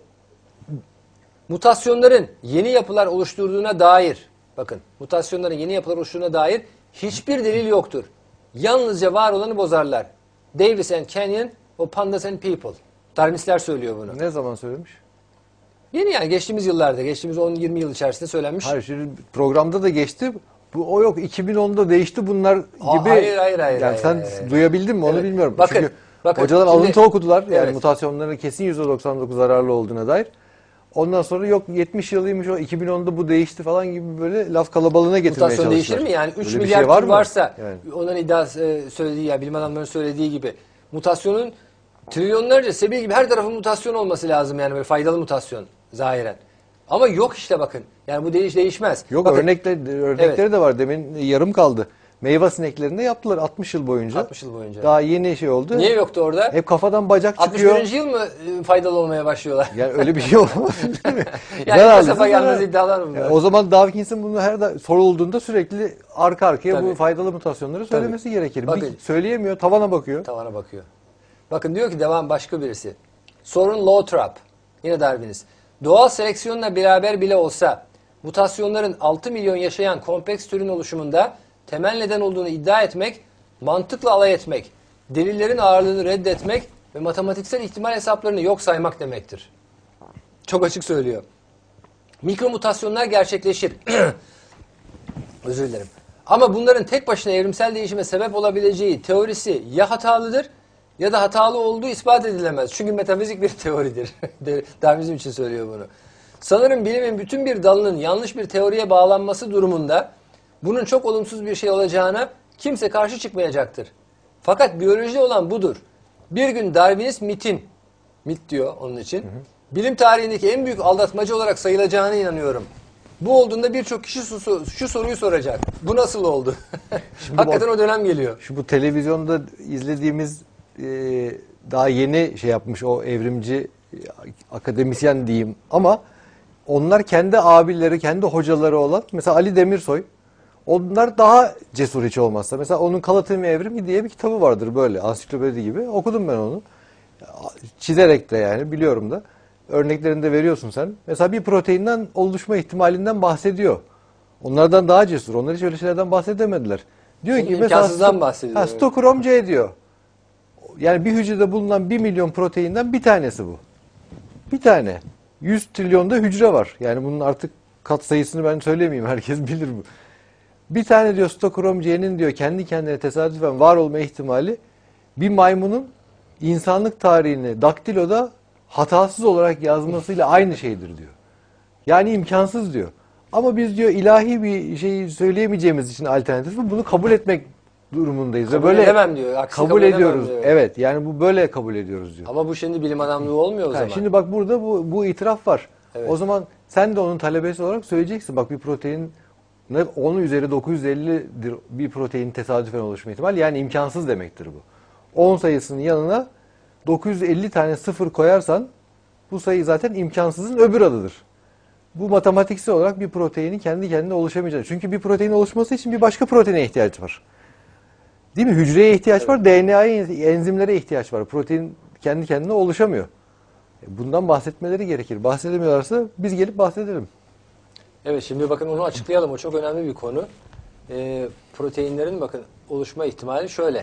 mutasyonların yeni yapılar oluşturduğuna dair, bakın mutasyonların yeni yapılar oluşturduğuna dair hiçbir delil yoktur. Yalnızca var olanı bozarlar. Davis and Kenyon, o Pandas and People. Darwinistler söylüyor bunu. Ne zaman söylemiş? Yeni yani geçtiğimiz yıllarda, geçtiğimiz on yirmi yıl içerisinde söylenmiş. Hayır, şimdi programda da geçti. Bu o yok iki bin onda değişti bunlar gibi. Aa, hayır, hayır, hayır, Yani hayır, sen hayır. duyabildin mi onu Evet. bilmiyorum. Bakın, Çünkü bakın, hocalar şimdi- alıntı okudular. Yani Evet. mutasyonların kesin yüzde doksan dokuz zararlı olduğuna dair. Ondan sonra yok yetmiş yılıymış o iki bin onda bu değişti falan gibi böyle laf kalabalığına getirmeye Mutasyon çalıştılar. değişir mi? Yani üç Öyle bir milyar şey var tür mı? varsa Yani. onların iddiası e, söylediği ya bilim adamlarının söylediği gibi mutasyonun trilyonlarca sebil gibi her tarafın mutasyon olması lazım yani böyle faydalı mutasyon zahiren. Ama yok işte bakın. Yani bu değiş değişmez. Yok Bakın, örnekler, örnekleri Evet. de var. Demin yarım kaldı. Meyve sineklerinde yaptılar altmış yıl boyunca. altmış yıl boyunca. Daha yeni şey oldu. Niye yoktu orada? Hep kafadan bacak altmış çıkıyor. birinci yıl mı e, faydalı olmaya başlıyorlar? Yani öyle bir şey olmaz değil mi? Yani Zararlı, ilk defa zararlı. gelmez iddialar bunlar. Yani o zaman Dawkins'in bunu her da sorulduğunda sürekli arka arkaya Tabii. bu faydalı mutasyonları söylemesi gerekir. Bakın. Bir söyleyemiyor, tavana bakıyor. Tavana bakıyor. Bakın diyor ki devam başka birisi. Sorun Lothrop. Yine Darwinist. Doğal seleksiyonla beraber bile olsa mutasyonların altı milyon yaşayan kompleks türün oluşumunda temel neden olduğunu iddia etmek, mantıkla alay etmek, delillerin ağırlığını reddetmek ve matematiksel ihtimal hesaplarını yok saymak demektir. Çok açık söylüyor. Mikro mutasyonlar gerçekleşir. Özür dilerim. Ama bunların tek başına evrimsel değişime sebep olabileceği teorisi ya hatalıdır ya da hatalı olduğu ispat edilemez. Çünkü metafizik bir teoridir. Darwinizm için söylüyor bunu. Sanırım bilimin bütün bir dalının yanlış bir teoriye bağlanması durumunda bunun çok olumsuz bir şey olacağına kimse karşı çıkmayacaktır. Fakat biyolojide olan budur. Bir gün Darwinist mitin, mit diyor onun için, hı hı. bilim tarihindeki en büyük aldatmacı olarak sayılacağına inanıyorum. Bu olduğunda birçok kişi şu, şu soruyu soracak. Bu nasıl oldu? Hakikaten bu, o dönem geliyor. Şu bu televizyonda izlediğimiz e, daha yeni şey yapmış o evrimci e, akademisyen diyeyim ama onlar kendi abileri, kendi hocaları olan mesela Ali Demirsoy, onlar daha cesur hiç olmazsa. Mesela onun Kalıtım Evrimi diye bir kitabı vardır böyle ansiklopedi gibi. Okudum ben onu. Çizerek de yani biliyorum da. Örneklerini de veriyorsun sen. Mesela bir proteinden oluşma ihtimalinden bahsediyor. Onlardan daha cesur. Onlar hiç öyle şeylerden bahsedemediler. Diyor Şimdi ki mesela bahsediyor. Ha, stokrom C diyor. Yani bir hücrede bulunan bir milyon proteinden bir tanesi bu. Bir tane. yüz trilyonda hücre var. Yani bunun artık kat sayısını ben söylemeyeyim. Herkes bilir bu. Bir tane diyor stokrom C'nin diyor kendi kendine tesadüfen var olma ihtimali bir maymunun insanlık tarihini daktiloda hatasız olarak yazmasıyla aynı şeydir diyor. Yani imkansız diyor. Ama biz diyor ilahi bir şeyi söyleyemeyeceğimiz için alternatifi bunu kabul etmek durumundayız. Kabul böyle edemem diyor. Aksi kabul, kabul ediyoruz. diyor. Evet yani bu böyle kabul ediyoruz diyor. Ama bu şimdi bilim adamlığı olmuyor o Yani zaman. şimdi bak burada bu, bu itiraf var. Evet. O zaman sen de onun talebesi olarak söyleyeceksin. Bak bir protein onun üzeri dokuz yüz ellidir bir protein tesadüfen oluşma ihtimali. Yani imkansız demektir bu. on sayısının yanına dokuz yüz elli tane sıfır koyarsan bu sayı zaten imkansızın öbür adıdır. Bu matematiksel olarak bir proteinin kendi kendine oluşamayacak. Çünkü bir protein oluşması için bir başka proteine ihtiyaç var. Değil mi? Hücreye ihtiyaç var, D N A'ya, enzimlere ihtiyaç var. Protein kendi kendine oluşamıyor. Bundan bahsetmeleri gerekir. Bahsedemiyorlarsa biz gelip bahsedelim. Evet, şimdi bakın onu açıklayalım. O çok önemli bir konu. Ee, proteinlerin bakın oluşma ihtimali şöyle.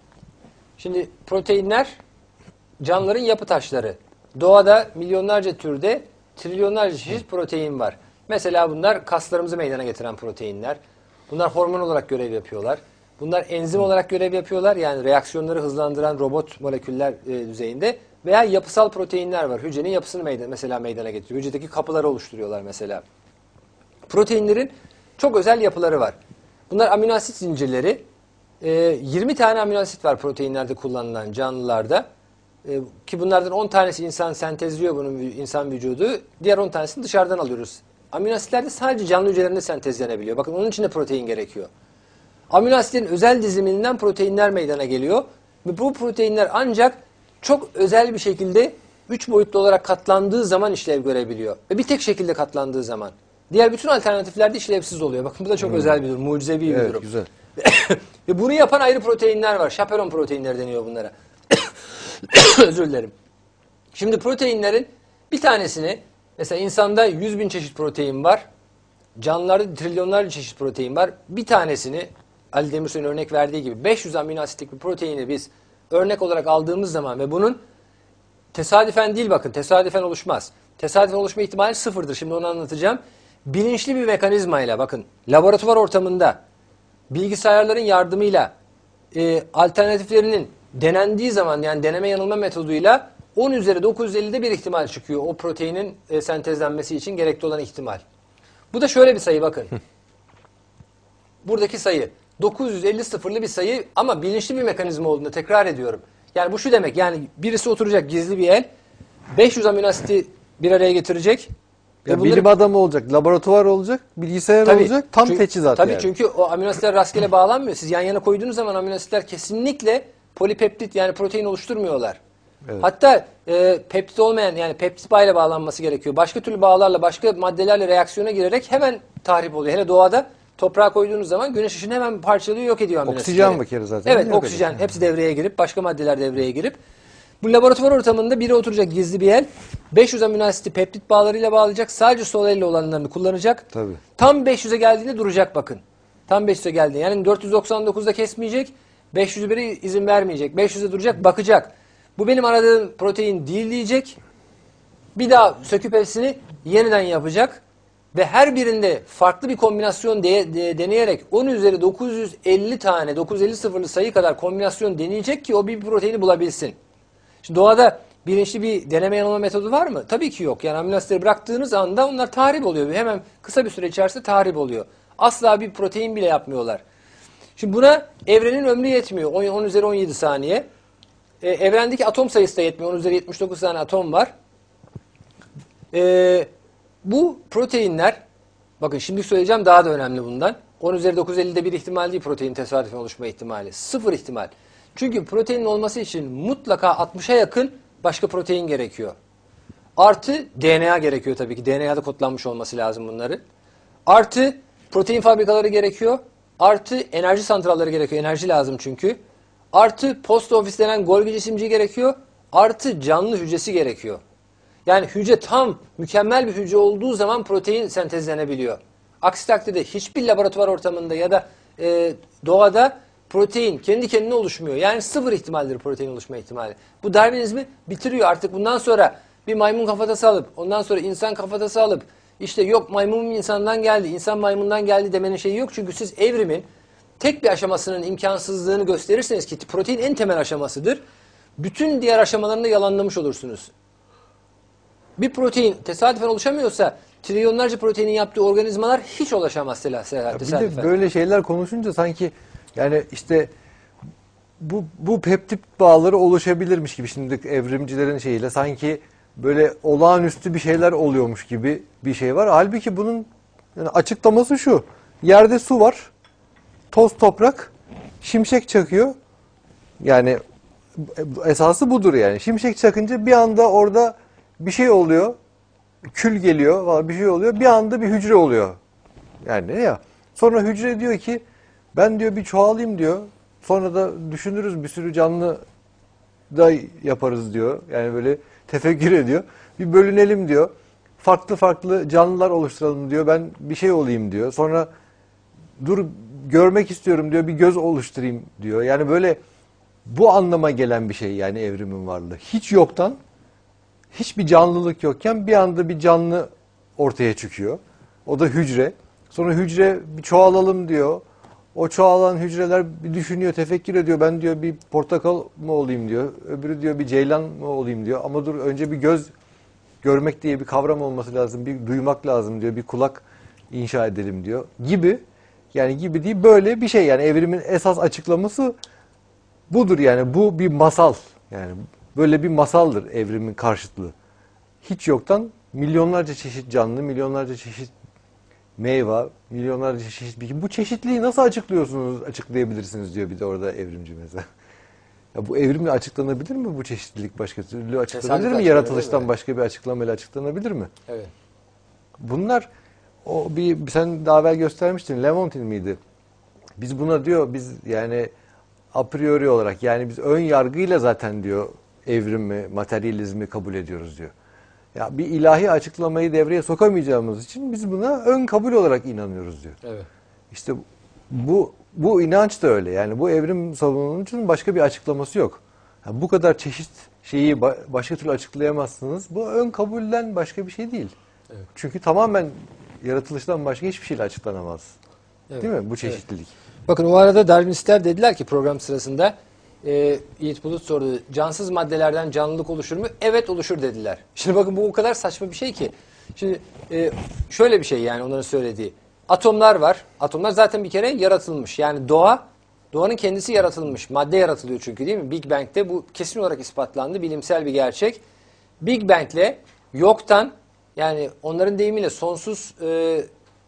Şimdi proteinler canlıların yapı taşları. Doğada milyonlarca türde trilyonlarca çeşit protein var. Mesela bunlar kaslarımızı meydana getiren proteinler. Bunlar hormon olarak görev yapıyorlar. Bunlar enzim olarak görev yapıyorlar. Yani reaksiyonları hızlandıran robot moleküller e, düzeyinde. Veya yapısal proteinler var. Hücrenin yapısını meydana, mesela meydana getiriyor. Hücredeki kapıları oluşturuyorlar mesela. Proteinlerin çok özel yapıları var. Bunlar amino asit zincirleri. E, yirmi tane amino asit var proteinlerde kullanılan canlılarda. E, ki bunlardan on tanesi insan sentezliyor bunun insan vücudu. Diğer on tanesini dışarıdan alıyoruz. Amino asitler de sadece canlı hücrelerinde sentezlenebiliyor. Bakın onun için de protein gerekiyor. Amino asitlerin özel diziminden proteinler meydana geliyor. Ve bu proteinler ancak çok özel bir şekilde üç boyutlu olarak katlandığı zaman işlev görebiliyor. Ve bir tek şekilde katlandığı zaman. Diğer bütün alternatiflerde işlevsiz oluyor. Bakın bu da çok hmm. özel bir durum, mucizevi bir evet, durum. Güzel. Ve bunu yapan ayrı proteinler var. Şaperon proteinleri deniyor bunlara. Özür dilerim. Şimdi proteinlerin bir tanesini, mesela insanda yüz bin çeşit protein var. Canlılarda trilyonlarca çeşit protein var. Bir tanesini, Ali Demirsoy'un örnek verdiği gibi beş yüz amino asitlik bir proteini biz örnek olarak aldığımız zaman ve bunun tesadüfen değil, bakın tesadüfen oluşmaz. Tesadüfen oluşma ihtimali sıfırdır. Şimdi onu anlatacağım. Bilinçli bir mekanizmayla, bakın laboratuvar ortamında bilgisayarların yardımıyla e, alternatiflerinin denendiği zaman, yani deneme yanılma metoduyla on üzeri dokuz yüz ellide bir ihtimal çıkıyor. O proteinin e, sentezlenmesi için gerekli olan ihtimal. Bu da şöyle bir sayı, bakın. Buradaki sayı dokuz yüz elli sıfırlı bir sayı ama bilinçli bir mekanizma olduğunda, tekrar ediyorum. Yani bu şu demek, yani birisi oturacak gizli bir el, beş yüz amino asiti bir araya getirecek. Ya bunları... Bilim adamı olacak, laboratuvar olacak, bilgisayar tabii, olacak, tam çünkü, teçhizat tabii yani. Çünkü o amino asitler rastgele bağlanmıyor. Siz yan yana koyduğunuz zaman amino asitler kesinlikle polipeptit, yani protein oluşturmuyorlar. Evet. Hatta e, peptit olmayan, yani peptit bağıyla bağlanması gerekiyor. Başka türlü bağlarla, başka maddelerle reaksiyona girerek hemen tahrip oluyor. Hele doğada toprağa koyduğunuz zaman güneş ışını hemen parçalıyor, yok ediyor amino asitleri. Oksijen bir kere zaten. Evet, oksijen. Kadar. Hepsi devreye girip, başka maddeler devreye girip. Bu laboratuvar ortamında biri oturacak gizli bir el, beş yüz amino asiti peptit bağlarıyla bağlayacak, sadece sol elle olanlarını kullanacak. Tabii. Tam beş yüze geldiğinde duracak, bakın. Tam beş yüze geldiğinde, yani dört yüz doksan dokuzda kesmeyecek, beş yüzü biri izin vermeyecek. beş yüze duracak, bakacak. Bu benim aradığım protein değil diyecek. Bir daha söküp hepsini yeniden yapacak. Ve her birinde farklı bir kombinasyon de, de, deneyerek on üzeri dokuz yüz elli tane, dokuz yüz elli sıfırlı sayı kadar kombinasyon deneyecek ki o bir proteini bulabilsin. Şimdi doğada bilinçli bir deneme yanılma metodu var mı? Tabii ki yok. Yani amino asitleri bıraktığınız anda onlar tahrip oluyor. Hemen kısa bir süre içerisinde tahrip oluyor. Asla bir protein bile yapmıyorlar. Şimdi buna evrenin ömrü yetmiyor. on üzeri on yedi saniye. Ee, evrendeki atom sayısı da yetmiyor. on üzeri yetmiş dokuz tane atom var. Ee, bu proteinler, bakın şimdi söyleyeceğim daha da önemli bundan. on üzeri dokuz yüz ellide bir ihtimal değil protein tesadüfen oluşma ihtimali. Sıfır ihtimal. Çünkü proteinin olması için mutlaka altmışa yakın başka protein gerekiyor. Artı D N A gerekiyor tabii ki. D N A'da kodlanmış olması lazım bunların. Artı protein fabrikaları gerekiyor. Artı enerji santralleri gerekiyor. Enerji lazım çünkü. Artı post ofis denen Golgi cisimciği gerekiyor. Artı canlı hücresi gerekiyor. Yani hücre tam mükemmel bir hücre olduğu zaman protein sentezlenebiliyor. Aksi takdirde hiçbir laboratuvar ortamında ya da e, doğada protein kendi kendine oluşmuyor. Yani sıfır ihtimaldir protein oluşma ihtimali. Bu Darwinizmi bitiriyor artık. Bundan sonra bir maymun kafatası alıp ondan sonra insan kafatası alıp işte yok maymun insandan geldi, insan maymundan geldi demenin şeyi yok. Çünkü siz evrimin tek bir aşamasının imkansızlığını gösterirseniz ki protein en temel aşamasıdır. Bütün diğer aşamalarını da yalanlamış olursunuz. Bir protein tesadüfen oluşamıyorsa trilyonlarca proteinin yaptığı organizmalar hiç ulaşamaz tesadüfen. Bir de böyle şeyler konuşunca sanki yani işte bu bu peptit bağları oluşabilirmiş gibi şimdi evrimcilerin şeyiyle sanki böyle olağanüstü bir şeyler oluyormuş gibi bir şey var. Halbuki bunun yani açıklaması şu. Yerde su var. Toz toprak. Şimşek çakıyor. Yani esası budur yani. Şimşek çakınca bir anda orada bir şey oluyor. Kül geliyor, bir şey oluyor. Bir anda bir hücre oluyor. Yani ne ya? Sonra hücre diyor ki ben diyor bir çoğalayım diyor. Sonra da düşünürüz bir sürü canlı da yaparız diyor. Yani böyle tefekkür ediyor. Bir bölünelim diyor. Farklı farklı canlılar oluşturalım diyor. Ben bir şey olayım diyor. Sonra dur görmek istiyorum diyor. Bir göz oluşturayım diyor. Yani böyle bu anlama gelen bir şey yani evrimin varlığı. Hiç yoktan hiçbir canlılık yokken bir anda bir canlı ortaya çıkıyor. O da hücre. Sonra hücre bir çoğalalım diyor. O çoğalan hücreler bir düşünüyor, tefekkür ediyor. Ben diyor bir portakal mı olayım diyor. Öbürü diyor bir ceylan mı olayım diyor. Ama dur önce bir göz görmek diye bir kavram olması lazım. Bir duymak lazım diyor. Bir kulak inşa edelim diyor. Gibi. Yani gibi değil böyle bir şey. Yani evrimin esas açıklaması budur yani. Bu bir masal. Yani böyle bir masaldır evrimin karşıtlığı. Hiç yoktan milyonlarca çeşit canlı, milyonlarca çeşit meyve, milyonlarca çeşit bitki. Bu çeşitliliği nasıl açıklıyorsunuz, açıklayabilirsiniz diyor bir de orada evrimci mesela. Ya bu evrimle açıklanabilir mi bu çeşitlilik başka türlü açıklanabilir mi? Yaratılıştan başka bir açıklamayla açıklanabilir mi? Evet. Bunlar o bir sen daha evvel göstermiştin Lemontin miydi? Biz buna diyor biz yani a priori olarak yani biz ön yargıyla zaten diyor evrimi, materyalizmi kabul ediyoruz diyor. Ya bir ilahi açıklamayı devreye sokamayacağımız için biz buna ön kabul olarak inanıyoruz diyor. Evet. İşte bu bu inanç da öyle. Yani bu evrim savunucunun başka bir açıklaması yok. Yani bu kadar çeşit şeyi başka türlü açıklayamazsınız. Bu ön kabulden başka bir şey değil. Evet. Çünkü tamamen yaratılıştan başka hiçbir şeyle açıklanamaz. Evet. Değil mi bu çeşitlilik? Evet. Bakın o arada Darwinistler dediler ki program sırasında e, Yiğit Bulut sordu. Cansız maddelerden canlılık oluşur mu? Evet oluşur dediler. Şimdi bakın bu o kadar saçma bir şey ki. Şimdi e, şöyle bir şey yani onların söylediği. Atomlar var. Atomlar zaten bir kere yaratılmış. Yani doğa, doğanın kendisi yaratılmış. Madde yaratılıyor çünkü değil mi? Big Bang'de bu kesin olarak ispatlandı. Bilimsel bir gerçek. Big Bang'le yoktan yani onların deyimiyle sonsuz e,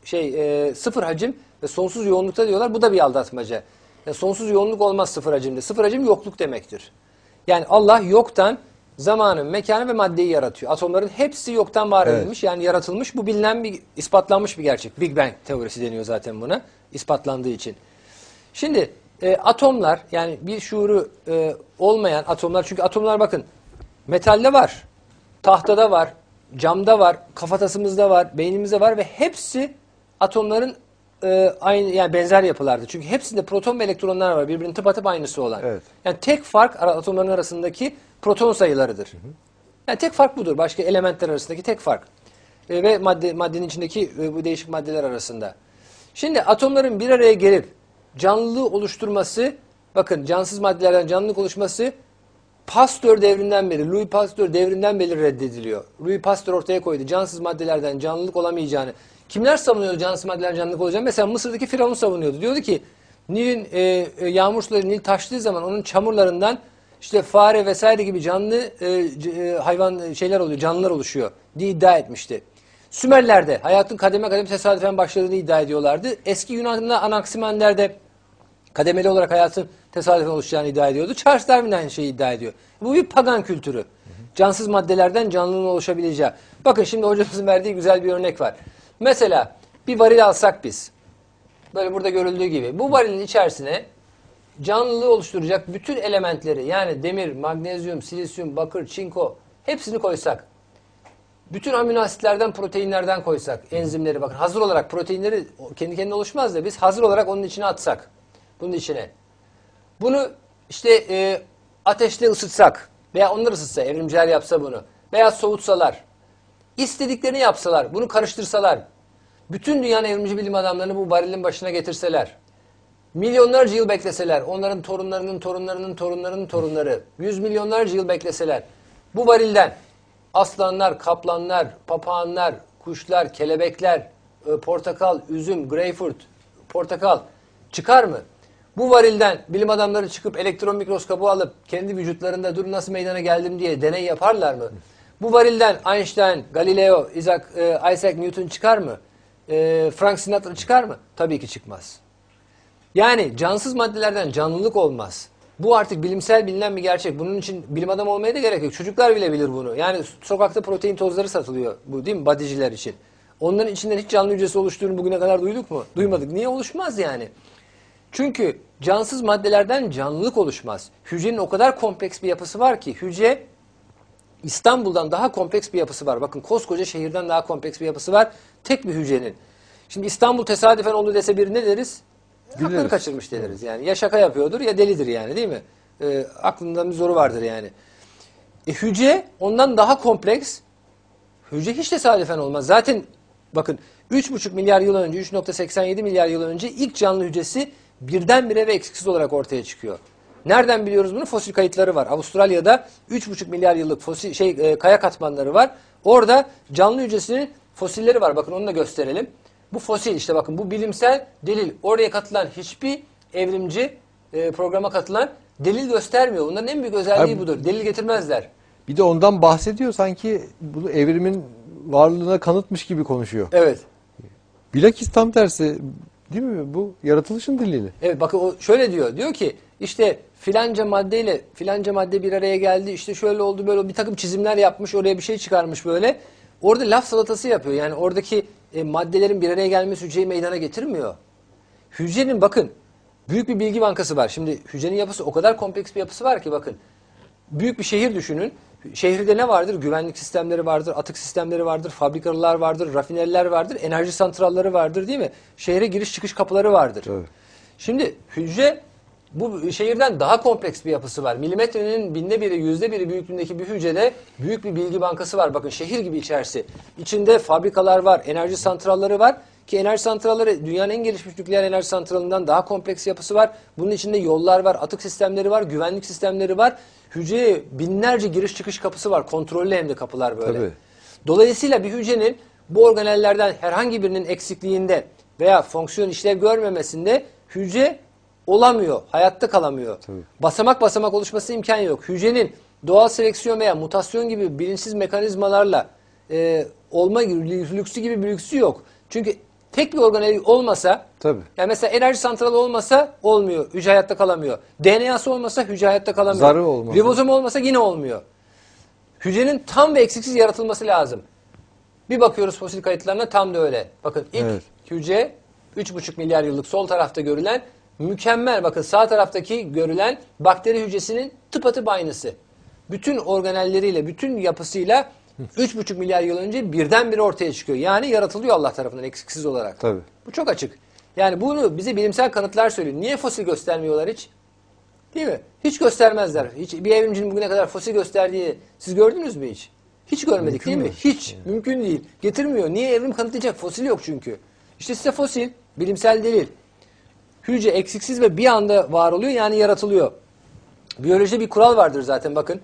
şey e, sıfır hacim ve sonsuz yoğunlukta diyorlar. Bu da bir aldatmaca. Yani sonsuz yoğunluk olmaz sıfır hacimde. Sıfır hacim yokluk demektir. Yani Allah yoktan zamanı, mekanı ve maddeyi yaratıyor. Atomların hepsi yoktan var edilmiş. Evet. Yani yaratılmış. Bu bilinen bir, ispatlanmış bir gerçek. Big Bang teorisi deniyor zaten buna. İspatlandığı için. Şimdi e, atomlar yani bir şuuru e, olmayan atomlar. Çünkü atomlar bakın metalde var, tahtada var, camda var, kafatasımızda var, beynimizde var ve hepsi atomların e, aynı yani benzer yapılarda. Çünkü hepsinde proton ve elektronlar var. Birbirinin tıpatıp aynısı olan. Evet. Yani tek fark atomların arasındaki proton sayılarıdır. Hı hı. Yani tek fark budur. Başka elementler arasındaki tek fark. E, ve madde maddenin içindeki e, bu değişik maddeler arasında. Şimdi atomların bir araya gelip canlılığı oluşturması, bakın cansız maddelerden canlılık oluşması Pasteur devrinden beri, Louis Pasteur devrinden beri reddediliyor. Louis Pasteur ortaya koydu. Cansız maddelerden canlılık olamayacağını. Kimler savunuyordu cansız maddelerden canlılık olacağını? Mesela Mısır'daki Firavun savunuyordu. Diyordu ki Nil'in e, e, yağmur suları Nil taştığı zaman onun çamurlarından işte fare vesaire gibi canlı e, e, hayvan şeyler oluyor, canlılar oluşuyor diye iddia etmişti. Sümerler'de hayatın kademe kademe tesadüfen başladığını iddia ediyorlardı. Eski Yunan'da Anaksimender'de kademeli olarak hayatın tesadüfen oluşacağını iddia ediyordu. Charles Darwin aynı şeyi iddia ediyor. Bu bir pagan kültürü. Cansız maddelerden canlılığın oluşabileceği. Bakın şimdi hocamızın verdiği güzel bir örnek var. Mesela bir varil alsak biz. Böyle burada görüldüğü gibi. Bu varilin içerisine canlılığı oluşturacak bütün elementleri yani demir, magnezyum, silisyum, bakır, çinko hepsini koysak. Bütün amino asitlerden, proteinlerden koysak. Enzimleri bakın hazır olarak proteinleri kendi kendine oluşmaz da biz hazır olarak onun içine atsak. Bunun içine. Bunu işte e, ateşle ısıtsak veya onlar ısıtsa, evrimciler yapsa bunu veya soğutsalar, istediklerini yapsalar, bunu karıştırsalar, bütün dünyanın evrimci bilim adamlarını bu varilin başına getirseler, milyonlarca yıl bekleseler, onların torunlarının torunlarının torunlarının torunları, yüz milyonlarca yıl bekleseler, bu varilden aslanlar, kaplanlar, papağanlar, kuşlar, kelebekler, portakal, üzüm, greyfurt, portakal çıkar mı? Bu varilden bilim adamları çıkıp elektron mikroskobu alıp kendi vücutlarında dur nasıl meydana geldim diye deney yaparlar mı? Bu varilden Einstein, Galileo, Isaac, e, Isaac Newton çıkar mı? E, Frank Sinatra çıkar mı? Tabii ki çıkmaz. Yani cansız maddelerden canlılık olmaz. Bu artık bilimsel bilinen bir gerçek. Bunun için bilim adamı olmaya da gerek yok. Çocuklar bile bilir bunu. Yani sokakta protein tozları satılıyor. Bu değil mi? Bodyciler için. Onların içinden hiç canlı hücresi oluştuğunu bugüne kadar duyduk mu? Duymadık. Niye oluşmaz yani? Çünkü cansız maddelerden canlılık oluşmaz. Hücrenin o kadar kompleks bir yapısı var ki hücre İstanbul'dan daha kompleks bir yapısı var. Bakın koskoca şehirden daha kompleks bir yapısı var. Tek bir hücrenin. Şimdi İstanbul tesadüfen oldu dese biri ne deriz? Aklını kaçırmış deriz yani. Ya şaka yapıyordur ya delidir yani değil mi? E, aklında bir zoru vardır yani. E, hücre ondan daha kompleks. Hücre hiç tesadüfen olmaz. Zaten bakın üç buçuk milyar yıl önce, üç nokta seksen yedi milyar yıl önce ilk canlı hücresi birdenbire ve eksiksiz olarak ortaya çıkıyor. Nereden biliyoruz bunu? Fosil kayıtları var. Avustralya'da üç buçuk milyar yıllık fosil şey e, kaya katmanları var. Orada canlı hücresinin fosilleri var. Bakın onu da gösterelim. Bu fosil işte bakın bu bilimsel delil. Oraya katılan hiçbir evrimci e, programa katılan delil göstermiyor. Bunların en büyük özelliği Abi, budur. Delil getirmezler. Bir de ondan bahsediyor sanki bunu evrimin varlığına kanıtmış gibi konuşuyor. Evet. Bilakis tam tersi değil mi? Bu yaratılışın delili. Evet bakın o şöyle diyor. Diyor ki işte filanca maddeyle filanca madde bir araya geldi. İşte şöyle oldu böyle oldu. Bir takım çizimler yapmış. Oraya bir şey çıkarmış böyle. Orada laf salatası yapıyor. Yani oradaki e, maddelerin bir araya gelmesi hücreyi meydana getirmiyor. Hücrenin bakın büyük bir bilgi bankası var. Şimdi hücrenin yapısı o kadar kompleks bir yapısı var ki bakın. Büyük bir şehir düşünün. Şehirde ne vardır? Güvenlik sistemleri vardır, atık sistemleri vardır, fabrikalar vardır, rafineriler vardır, enerji santralları vardır değil mi? Şehre giriş çıkış kapıları vardır. Tabii. Şimdi hücre bu şehirden daha kompleks bir yapısı var. Milimetrenin binde biri, yüzde biri büyüklüğündeki bir hücrede büyük bir bilgi bankası var. Bakın şehir gibi içerisi. İçinde fabrikalar var, enerji santralları var. Ki enerji santralları dünyanın en gelişmiş nükleer enerji santralından daha kompleks yapısı var. Bunun içinde yollar var, atık sistemleri var, güvenlik sistemleri var. Hücreye binlerce giriş çıkış kapısı var. Kontrollü hem de kapılar böyle. Tabii. Dolayısıyla bir hücrenin bu organellerden herhangi birinin eksikliğinde veya fonksiyon işlev görmemesinde hücre olamıyor, hayatta kalamıyor. Tabii. Basamak basamak oluşması imkan yok. Hücrenin doğal seleksiyon veya mutasyon gibi bilinçsiz mekanizmalarla e, olma lüksü gibi bir lüksü yok. Çünkü tek bir organel olmasa, Tabii. yani mesela enerji santralı olmasa olmuyor, hücre hayatta kalamıyor. D N A'sı olmasa hücre hayatta kalamıyor. Zarı olmasa. Ribozom olmasa yine olmuyor. Hücrenin tam ve eksiksiz yaratılması lazım. Bir bakıyoruz fosil kayıtlarına tam da öyle. Bakın ilk Evet. hücre üç buçuk milyar yıllık sol tarafta görülen mükemmel, bakın sağ taraftaki görülen bakteri hücresinin tıpatıp aynısı. Bütün organelleriyle, bütün yapısıyla üç buçuk milyar yıl önce birdenbire ortaya çıkıyor. Yani yaratılıyor Allah tarafından eksiksiz olarak. Tabii. Bu çok açık. Yani bunu bize bilimsel kanıtlar söylüyor. Niye fosil göstermiyorlar hiç? Değil mi? Hiç göstermezler. Hiç bir evrimcinin bugüne kadar fosil gösterdiği siz gördünüz mü hiç? Hiç görmedik Mümkün değil mi? mü? Hiç. Yani. Mümkün değil. Getirmiyor. Niye evrim kanıtlayacak? Fosil yok çünkü. İşte size fosil, bilimsel delil. Hücre eksiksiz ve bir anda var oluyor yani yaratılıyor. Biyolojide bir kural vardır zaten bakın.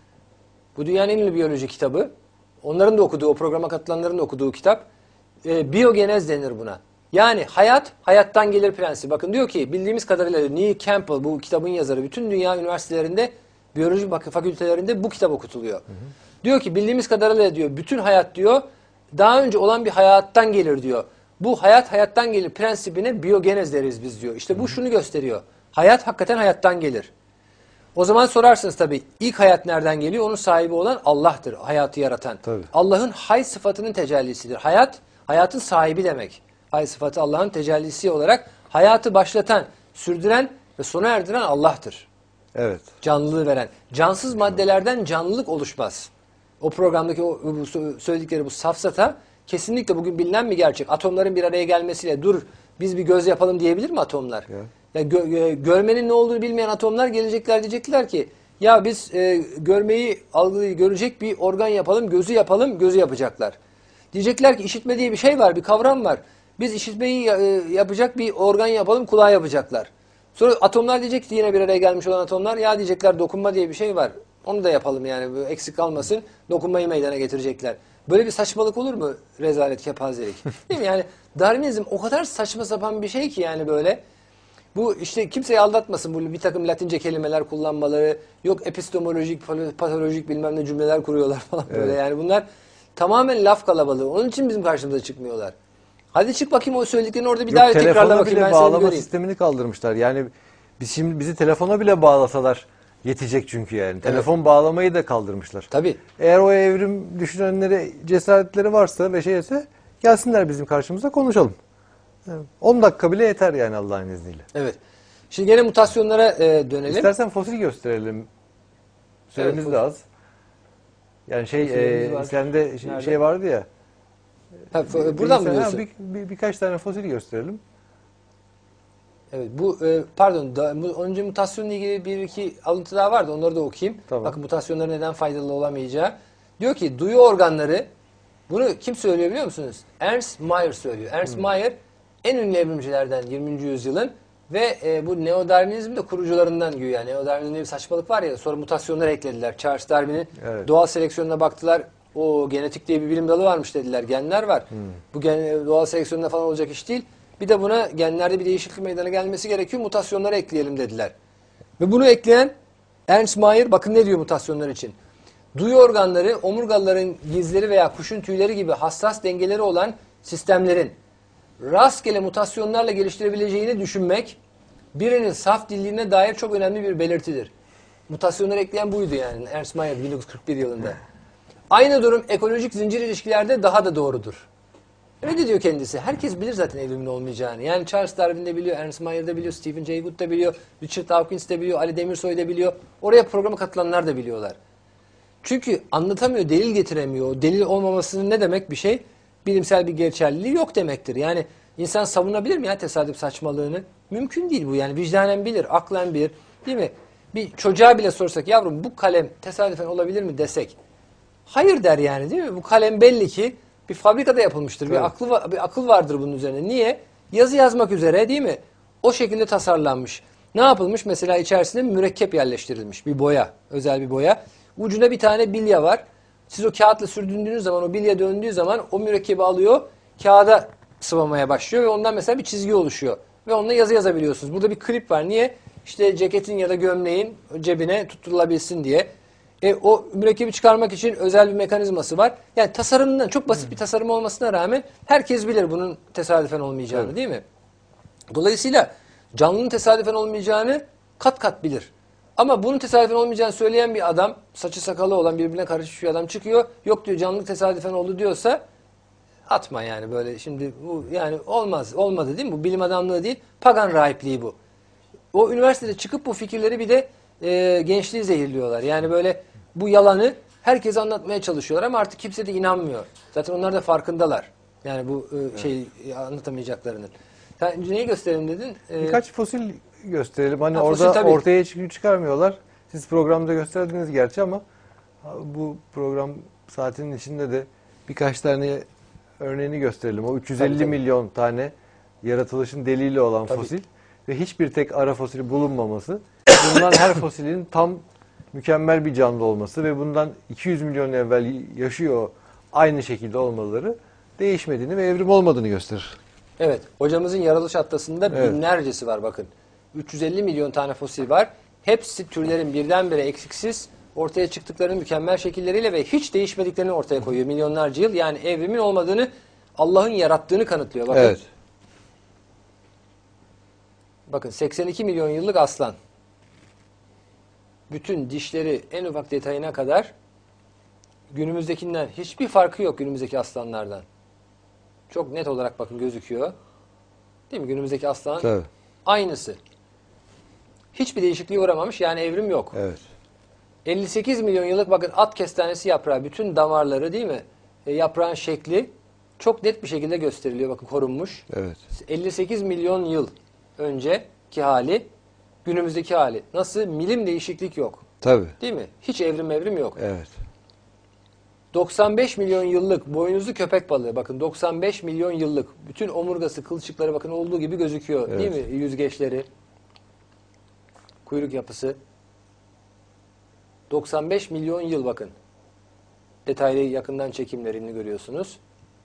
Bu dünyanın en ünlü biyoloji kitabı. Onların da okuduğu, o programa katılanların da okuduğu kitap. E, biyogenez denir buna. Yani hayat, hayattan gelir prensibi. Bakın diyor ki bildiğimiz kadarıyla Neil Campbell bu kitabın yazarı. Bütün dünya üniversitelerinde, biyoloji fakültelerinde bu kitap okutuluyor. Hı hı. Diyor ki bildiğimiz kadarıyla diyor bütün hayat diyor daha önce olan bir hayattan gelir diyor. Bu hayat hayattan gelir prensibine biyogenez deriz biz diyor. İşte bu hı hı. şunu gösteriyor. Hayat hakikaten hayattan gelir. O zaman sorarsınız tabii ilk hayat nereden geliyor? Onun sahibi olan Allah'tır. Hayatı yaratan. Allah'ın hay sıfatının tecellisidir. Hayat, hayatın sahibi demek. Hay sıfatı Allah'ın tecellisi olarak hayatı başlatan, sürdüren ve sona erdiren Allah'tır. Evet. Canlılığı veren. Cansız maddelerden canlılık oluşmaz. O programdaki o bu söyledikleri bu safsata kesinlikle bugün bilinen bir gerçek. Atomların bir araya gelmesiyle dur biz bir göz yapalım diyebilir mi atomlar? Ya. Ya gö görmenin ne olduğunu bilmeyen atomlar gelecekler diyecekler ki ya biz e, görmeyi algıyı görecek bir organ yapalım, gözü yapalım, gözü yapacaklar. Diyecekler ki işitme diye bir şey var, bir kavram var. Biz işitmeyi e, yapacak bir organ yapalım, kulağı yapacaklar. Sonra atomlar diyecek ki yine bir araya gelmiş olan atomlar ya diyecekler dokunma diye bir şey var. Onu da yapalım yani eksik kalmasın. Dokunmayı meydana getirecekler. Böyle bir saçmalık olur mu? Rezalet, kepazelik. Değil mi? Yani Darwinizm o kadar saçma sapan bir şey ki yani böyle. Bu işte kimseyi aldatmasın bu bir takım Latince kelimeler kullanmaları, yok epistemolojik, patolojik bilmem ne cümleler kuruyorlar falan böyle. Evet. Yani bunlar tamamen laf kalabalığı. Onun için bizim karşımıza çıkmıyorlar. Hadi çık bakayım o söylediklerini orada bir yok, daha tekrarla bakayım ben seni göreyim. Bağlama sistemini kaldırmışlar. Yani biz şimdi bizi telefona bile bağlasalar yetecek çünkü yani. Evet. Telefon bağlamayı da kaldırmışlar. Tabii. Eğer o evrim düşünenlere cesaretleri varsa ve şeyse gelsinler bizim karşımıza konuşalım. on dakika bile yeter yani Allah'ın izniyle. Evet. Şimdi gene mutasyonlara e, dönelim. İstersen fosil gösterelim. Süremiz evet, de az. Yani şey e, sende şey, şey vardı ya. Ha, buradan mı diyorsun? Bir, bir, birkaç tane fosil gösterelim. Evet bu e, pardon da, bu, önce mutasyonla ilgili bir iki alıntı daha vardı. Onları da okuyayım. Tamam. Bakın mutasyonların neden faydalı olamayacağı. Diyor ki duyu organları bunu kim söylüyor biliyor musunuz? Ernst Mayr söylüyor. Ernst hmm. Mayr en ünlü evrimcilerden yirminci yüzyılın ve e, bu neodarwinizmin de kurucularından güya. Neodarwinizmde bir saçmalık var ya sonra mutasyonları eklediler. Charles Darwin'in evet. doğal seleksiyonuna baktılar. O genetik diye bir bilim dalı varmış dediler. Genler var. Hmm. Bu gen, doğal seleksiyonda falan olacak iş değil. Bir de buna genlerde bir değişiklik meydana gelmesi gerekiyor. Mutasyonları ekleyelim dediler. Ve bunu ekleyen Ernst Mayr bakın ne diyor mutasyonlar için. Duyu organları omurgalıların gizleri veya kuşun tüyleri gibi hassas dengeleri olan sistemlerin rastgele mutasyonlarla geliştirebileceğini düşünmek birinin saf dilliğine dair çok önemli bir belirtidir. Mutasyonları ekleyen buydu yani Ernst Mayr bin dokuz yüz kırk bir yılında. Aynı durum ekolojik zincir ilişkilerde daha da doğrudur. Öyle diyor kendisi. Herkes bilir zaten evrimin olmayacağını. Yani Charles Darwin de biliyor, Ernst Mayr de biliyor, Stephen Jay Gould da biliyor, Richard Dawkins de biliyor, Ali Demirsoy da biliyor. Oraya programa katılanlar da biliyorlar. Çünkü anlatamıyor, delil getiremiyor. Delil olmamasının ne demek bir şey? Bilimsel bir geçerliliği yok demektir. Yani insan savunabilir mi ya tesadüf saçmalığını? Mümkün değil bu yani. Vicdanen bilir, aklen bilir. Değil mi? Bir çocuğa bile sorsak yavrum bu kalem tesadüfen olabilir mi desek. Hayır der yani değil mi? Bu kalem belli ki bir fabrikada yapılmıştır. Evet. Bir aklı bir akıl vardır bunun üzerine. Niye? Yazı yazmak üzere değil mi? O şekilde tasarlanmış. Ne yapılmış? Mesela içerisine mürekkep yerleştirilmiş. Bir boya. Özel bir boya. Ucunda bir tane bilye var. Siz o kağıtla sürdüğünüz zaman, o bilye döndüğü zaman o mürekkebi alıyor, kağıda sıvamaya başlıyor ve ondan mesela bir çizgi oluşuyor. Ve onunla yazı yazabiliyorsunuz. Burada bir klip var. Niye? İşte ceketin ya da gömleğin cebine tutturulabilsin diye. E, o mürekkebi çıkarmak için özel bir mekanizması var. Yani tasarımından çok basit bir tasarım olmasına rağmen herkes bilir bunun tesadüfen olmayacağını evet. değil mi? Dolayısıyla canlının tesadüfen olmayacağını kat kat bilir. Ama bunun tesadüfen olmayacağını söyleyen bir adam, saçı sakalı olan birbirine karışmış bir adam çıkıyor. Yok diyor canlılık tesadüfen oldu diyorsa atma yani böyle şimdi bu yani olmaz olmadı değil mi? Bu bilim adamlığı değil, pagan rahipliği bu. O üniversitede çıkıp bu fikirleri bir de e, gençliği zehirliyorlar. Yani böyle bu yalanı herkese anlatmaya çalışıyorlar ama artık kimse de inanmıyor. Zaten onlar da farkındalar. Yani bu e, şeyi evet. anlatamayacaklarının. Sen neyi gösterelim dedin? Ee, Birkaç fosil gösterelim. Hani ha, orada fosil, ortaya çıkarmıyorlar. Siz programda gösterdiniz gerçi ama bu program saatinin içinde de birkaç tane örneğini gösterelim. O üç yüz elli tabii, tabii. milyon tane yaratılışın delili olan tabii. fosil ve hiçbir tek ara fosili bulunmaması bulunan her fosilin tam mükemmel bir canlı olması ve bundan iki yüz milyon evvel yaşıyor aynı şekilde olmaları değişmediğini ve evrim olmadığını gösterir. Evet. Hocamızın yaratılış atlasında Evet. binlercesi var bakın. üç yüz elli milyon tane fosil var. Hepsi türlerin birdenbire eksiksiz ortaya çıktıklarını mükemmel şekilleriyle ve hiç değişmediklerini ortaya koyuyor. Milyonlarca yıl. Yani evrimin olmadığını, Allah'ın yarattığını kanıtlıyor. Bakın. Evet. Bakın seksen iki milyon yıllık aslan. Bütün dişleri en ufak detayına kadar günümüzdekinden hiçbir farkı yok günümüzdeki aslanlardan. Çok net olarak bakın gözüküyor. Değil mi? Günümüzdeki aslan Tabii. aynısı. Hiçbir değişikliğe uğramamış. Yani evrim yok. Evet. elli sekiz milyon yıllık bakın at kestanesi yaprağı. Bütün damarları değil mi? E, yaprağın şekli çok net bir şekilde gösteriliyor. Bakın korunmuş. Evet. elli sekiz milyon yıl önceki hali, günümüzdeki hali. Nasıl? Milim değişiklik yok. Tabii. Değil mi? Hiç evrim evrim yok. Evet. doksan beş milyon yıllık boynuzlu köpek balığı. Bakın doksan beş milyon yıllık. Bütün omurgası, kılçıkları bakın olduğu gibi gözüküyor. Evet. Değil mi? Yüzgeçleri. Kuyruk yapısı. doksan beş milyon yıl bakın. Detaylı yakından çekimlerini görüyorsunuz.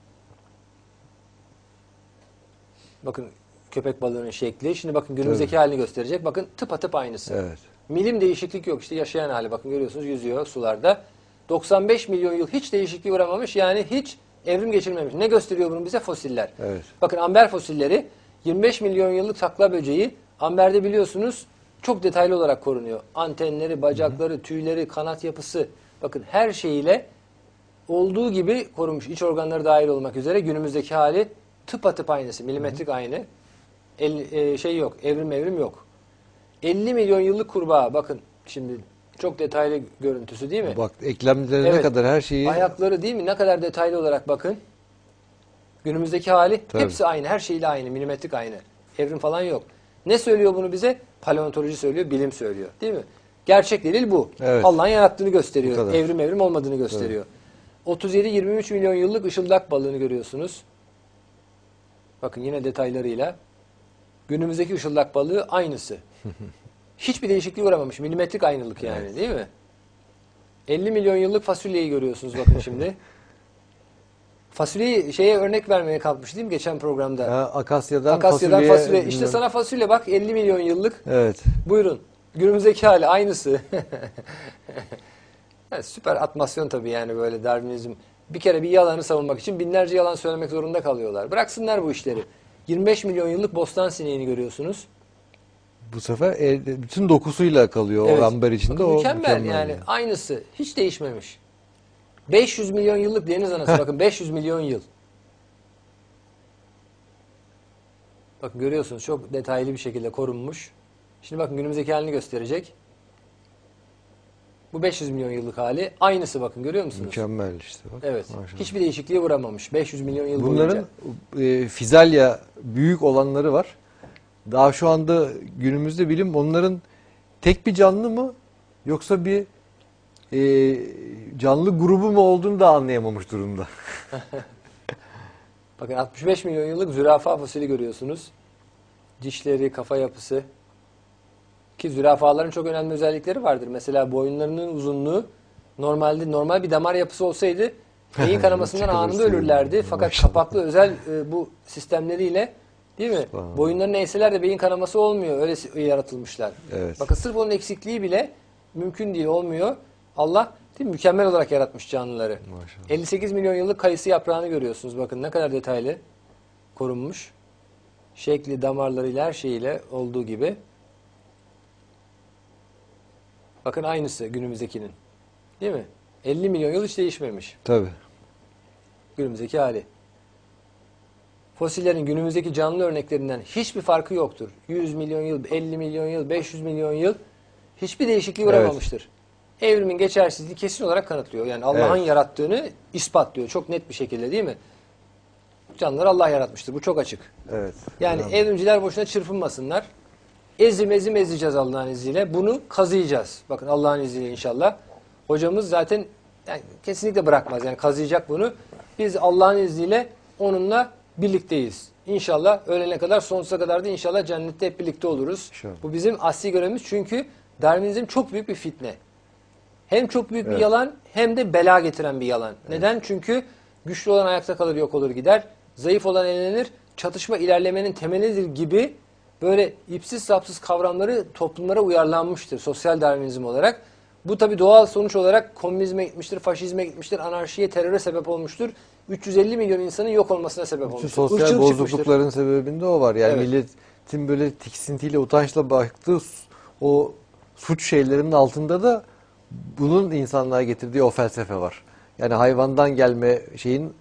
Bakın köpek balığının şekli. Şimdi bakın günümüzdeki Tabii. halini gösterecek. Bakın tıpatıp aynısı. Evet. Milim değişiklik yok. İşte yaşayan hali. Bakın görüyorsunuz yüzüyor sularda. doksan beş milyon yıl hiç değişikliğe uğramamış. Yani hiç evrim geçirmemiş. Ne gösteriyor bunu bize? Fosiller. Evet. Bakın amber fosilleri yirmi beş milyon yıllık takla böceği. Amberde biliyorsunuz çok detaylı olarak korunuyor. Antenleri, bacakları, hı hı. tüyleri, kanat yapısı. Bakın her şeyiyle olduğu gibi korunmuş. İç organları dahil olmak üzere günümüzdeki hali tıpatıp aynısı. Milimetrik hı hı. aynı. El, e, şey yok. Evrim evrim yok. elli milyon yıllık kurbağa. Bakın şimdi çok detaylı görüntüsü değil mi? Bak eklemlerine Evet. kadar her şeyi. Ayakları değil mi? Ne kadar detaylı olarak bakın. Günümüzdeki hali Tabii. hepsi aynı. Her şeyle aynı. Milimetrik aynı. Evrim falan yok. Ne söylüyor bunu bize? Paleontoloji söylüyor, bilim söylüyor. Değil mi? Gerçek delil bu. Evet. Allah'ın yarattığını Bu gösteriyor. kadar. Evrim evrim olmadığını gösteriyor. otuz yedi yirmi üç milyon yıllık ışıldak balığını görüyorsunuz. Bakın yine detaylarıyla. Günümüzdeki ışıldak balığı aynısı. Hiçbir değişikliğe uğramamış. Milimetrik aynılık yani Evet. değil mi? elli milyon yıllık fasulyeyi görüyorsunuz bakın şimdi. Fasulyeyi şeye örnek vermeye kalkmış değil mi geçen programda? Ha, akasyadan, Akasyadan fasulyeye, fasulye. İşte bilmem. sana fasulye bak elli milyon yıllık. Evet. Buyurun. Günümüzdeki hali aynısı. Yani süper atmasyon tabii yani böyle Darwinizm. Bir kere bir yalanı savunmak için binlerce yalan söylemek zorunda kalıyorlar. Bıraksınlar bu işleri. yirmi beş milyon yıllık bostan sineğini görüyorsunuz. Bu sefer el- bütün dokusuyla kalıyor Evet. o amber içinde. Bakın o mükemmel, yani aynısı. Hiç değişmemiş. beş yüz milyon yıllık deniz anası. Bakın beş yüz milyon yıl. Bakın görüyorsunuz çok detaylı bir şekilde korunmuş. Şimdi bakın günümüzdeki halini gösterecek. Bu beş yüz milyon yıllık hali. Aynısı bakın görüyor musunuz? Mükemmel işte. Bak. Evet. Maşallah. Hiçbir değişikliğe uğramamış. beş yüz milyon yıl Bunların boyunca. e, fizalya büyük olanları var. Daha şu anda günümüzde bilim onların tek bir canlı mı yoksa bir e, canlı grubu mu olduğunu da anlayamamış durumda. Bakın altmış beş milyon yıllık zürafa fosili görüyorsunuz. Dişleri, kafa yapısı. Ki zürafaların çok önemli özellikleri vardır. Mesela boyunlarının uzunluğu normalde normal bir damar yapısı olsaydı beyin kanamasından anında ölürlerdi. Fakat kapaklı özel e, bu sistemleriyle değil mi? Boyunları neyseler de beyin kanaması olmuyor. Öyle yaratılmışlar. Evet. Bakın sırf onun eksikliği bile mümkün değil, olmuyor. Allah değil mi? Mükemmel olarak yaratmış canlıları. Maşallah. elli sekiz milyon yıllık kayısı yaprağını görüyorsunuz. Bakın ne kadar detaylı korunmuş. Şekli, damarlarıyla, her şeyiyle olduğu gibi. Bakın aynısı günümüzdekinin. Değil mi? elli milyon yıl hiç değişmemiş. Tabii. Günümüzdeki hali. Fosillerin günümüzdeki canlı örneklerinden hiçbir farkı yoktur. yüz milyon yıl, elli milyon yıl, beş yüz milyon yıl hiçbir değişikliğe uğramamıştır. Evet. Evrimin geçersizliği kesin olarak kanıtlıyor. Yani Allah'ın Evet. yarattığını ispatlıyor. Çok net bir şekilde değil mi? Canlıları Allah yaratmıştır. Bu çok açık. Evet. Yani Önemli. evrimciler boşuna çırpınmasınlar. Ezim ezim ezeceğiz Allah'ın izniyle. Bunu kazıyacağız. Bakın Allah'ın izniyle inşallah. Hocamız zaten yani kesinlikle bırakmaz. Yani kazıyacak bunu. Biz Allah'ın izniyle onunla birlikteyiz. İnşallah ölene kadar, sonsuza kadar da inşallah cennette hep birlikte oluruz. İnşallah. Bu bizim asli görevimiz. Çünkü Darwinizm çok büyük bir fitne. Hem çok büyük Evet. bir yalan hem de bela getiren bir yalan. Neden? Çünkü güçlü olan ayakta kalır, yok olur gider. Zayıf olan elenir. Çatışma ilerlemenin temelidir gibi böyle ipsiz sapsız kavramları toplumlara uyarlanmıştır sosyal Darwinizm olarak. Bu tabii doğal sonuç olarak komünizme gitmiştir, faşizme gitmiştir, anarşiye, teröre sebep olmuştur. üç yüz elli milyon insanın yok olmasına sebep Bütün olmuştur. sosyal Irkçılık bozuklukların çıkmıştır. sebebinde o var. Yani Evet. milletin böyle tiksintiyle, utançla baktığı o suç şeylerinin altında da bunun insanlığa getirdiği o felsefe var. Yani hayvandan gelme şeyin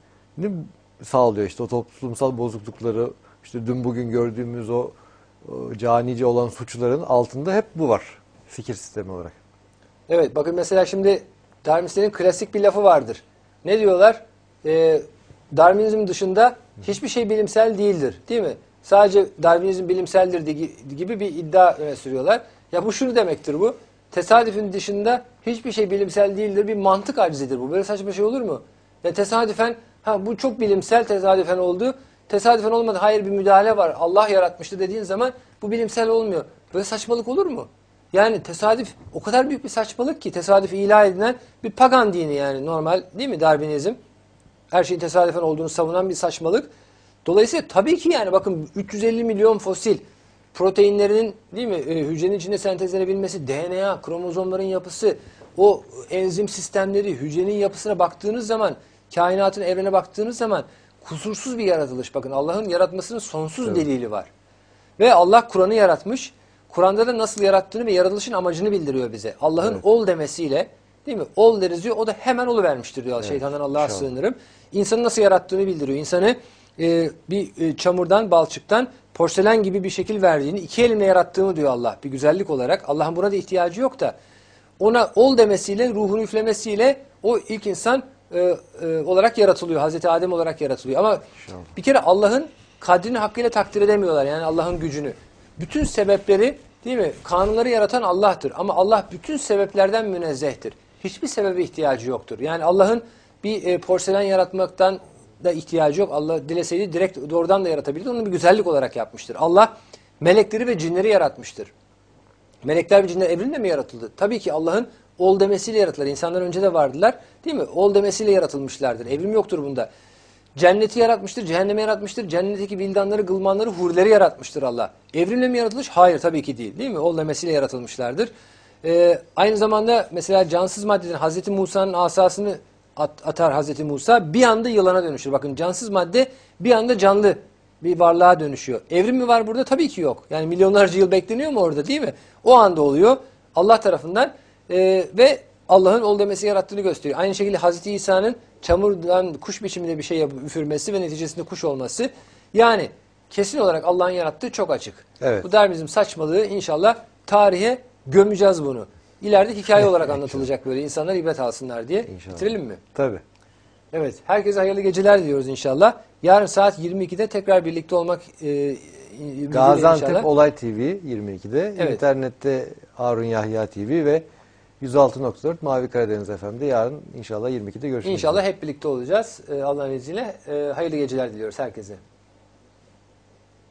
sağlıyor işte o toplumsal bozuklukları, işte dün bugün gördüğümüz o, o canice olan suçların altında hep bu var fikir sistemi olarak. Evet, bakın mesela şimdi Darwinistlerin klasik bir lafı vardır. Ne diyorlar? Ee, Darwinizm dışında hiçbir şey bilimsel değildir. Değil mi? Sadece Darwinizm bilimseldir di- gibi bir iddia öne sürüyorlar. Ya bu şunu demektir bu. Tesadüfün dışında hiçbir şey bilimsel değildir. Bir mantık acizidir bu. Böyle saçma şey olur mu? Ya tesadüfen, ha bu çok bilimsel tesadüfen oldu. Tesadüfen olmadı. Hayır, bir müdahale var. Allah yaratmıştı dediğin zaman bu bilimsel olmuyor. Böyle saçmalık olur mu? Yani tesadüf o kadar büyük bir saçmalık ki, tesadüf ilah edilen bir pagan dini yani, normal değil mi Darwinizm? Her şeyin tesadüfen olduğunu savunan bir saçmalık. Dolayısıyla tabii ki yani bakın üç yüz elli milyon fosil proteinlerinin değil mi e, hücrenin içinde sentezlenebilmesi, D N A, kromozomların yapısı, o enzim sistemleri, hücrenin yapısına baktığınız zaman, kainatın, evrene baktığınız zaman kusursuz bir yaratılış. Bakın Allah'ın yaratmasının sonsuz Evet. delili var. Ve Allah Kur'an'ı yaratmış. Kur'an'da da nasıl yarattığını ve yaratılışın amacını bildiriyor bize. Allah'ın Evet. ol demesiyle, değil mi? Ol deriz diyor. O da hemen oluvermiştir diyor. Evet, Şeytandan Allah'a inşallah. sığınırım. İnsanı nasıl yarattığını bildiriyor. İnsanı e, bir e, çamurdan, balçıktan porselen gibi bir şekil verdiğini, iki elimle yarattığını diyor Allah. Bir güzellik olarak. Allah'ın buna da ihtiyacı yok da. Ona ol demesiyle, ruhunu üflemesiyle o ilk insan e, e, olarak yaratılıyor. Hazreti Adem olarak yaratılıyor. Ama İnşallah. bir kere Allah'ın kadrini hakkıyla takdir edemiyorlar. Yani Allah'ın gücünü. Bütün sebepleri, değil mi? Kanunları yaratan Allah'tır. Ama Allah bütün sebeplerden münezzehtir. Hiçbir sebebe ihtiyacı yoktur. Yani Allah'ın bir e, porselen yaratmaktan da ihtiyacı yok. Allah dileseydi direkt doğrudan da yaratabilirdi. Onu bir güzellik olarak yapmıştır. Allah melekleri ve cinleri yaratmıştır. Melekler ve cinler evrimle mi yaratıldı? Tabii ki Allah'ın ol demesiyle yarattılar. İnsanlar önce de vardılar. Değil mi? Ol demesiyle yaratılmışlardır. Evrim yoktur bunda. Cenneti yaratmıştır, cehennemi yaratmıştır. Cennetteki vildanları, gılmanları, hurileri yaratmıştır Allah. Evrimle mi yaratılmış? Hayır, tabii ki değil. Değil mi? Ol demesiyle yaratılmışlardır. Ee, aynı zamanda mesela cansız maddeden Hazreti Musa'nın asasını at, atar Hazreti Musa. Bir anda yılana dönüşür. Bakın cansız madde bir anda canlı bir varlığa dönüşüyor. Evrim mi var burada? Tabii ki yok. Yani milyonlarca yıl bekleniyor mu orada, değil mi? O anda oluyor. Allah tarafından e, ve Allah'ın ol demesi yarattığını gösteriyor. Aynı şekilde Hazreti İsa'nın çamurdan kuş biçiminde bir şey yapıp üfürmesi ve neticesinde kuş olması. Yani kesin olarak Allah'ın yarattığı çok açık. Evet. Bu Darwinizm saçmalığı inşallah tarihe gömeceğiz bunu. İleride hikaye olarak anlatılacak, böyle insanlar ibret alsınlar diye. İnşallah. Bitirelim mi? Tabii. Evet. Herkese hayırlı geceler diliyoruz inşallah. Yarın saat yirmi ikide tekrar birlikte olmak e, Gaziantep inşallah. Olay T V yirmi ikide, Evet. internette Harun Yahya T V ve yüz altı nokta dört Mavi Karadeniz F M'de yarın inşallah yirmi ikide görüşmek üzere. İnşallah hep birlikte olacağız. E, Allah'ın izniyle. E, hayırlı geceler diliyoruz herkese.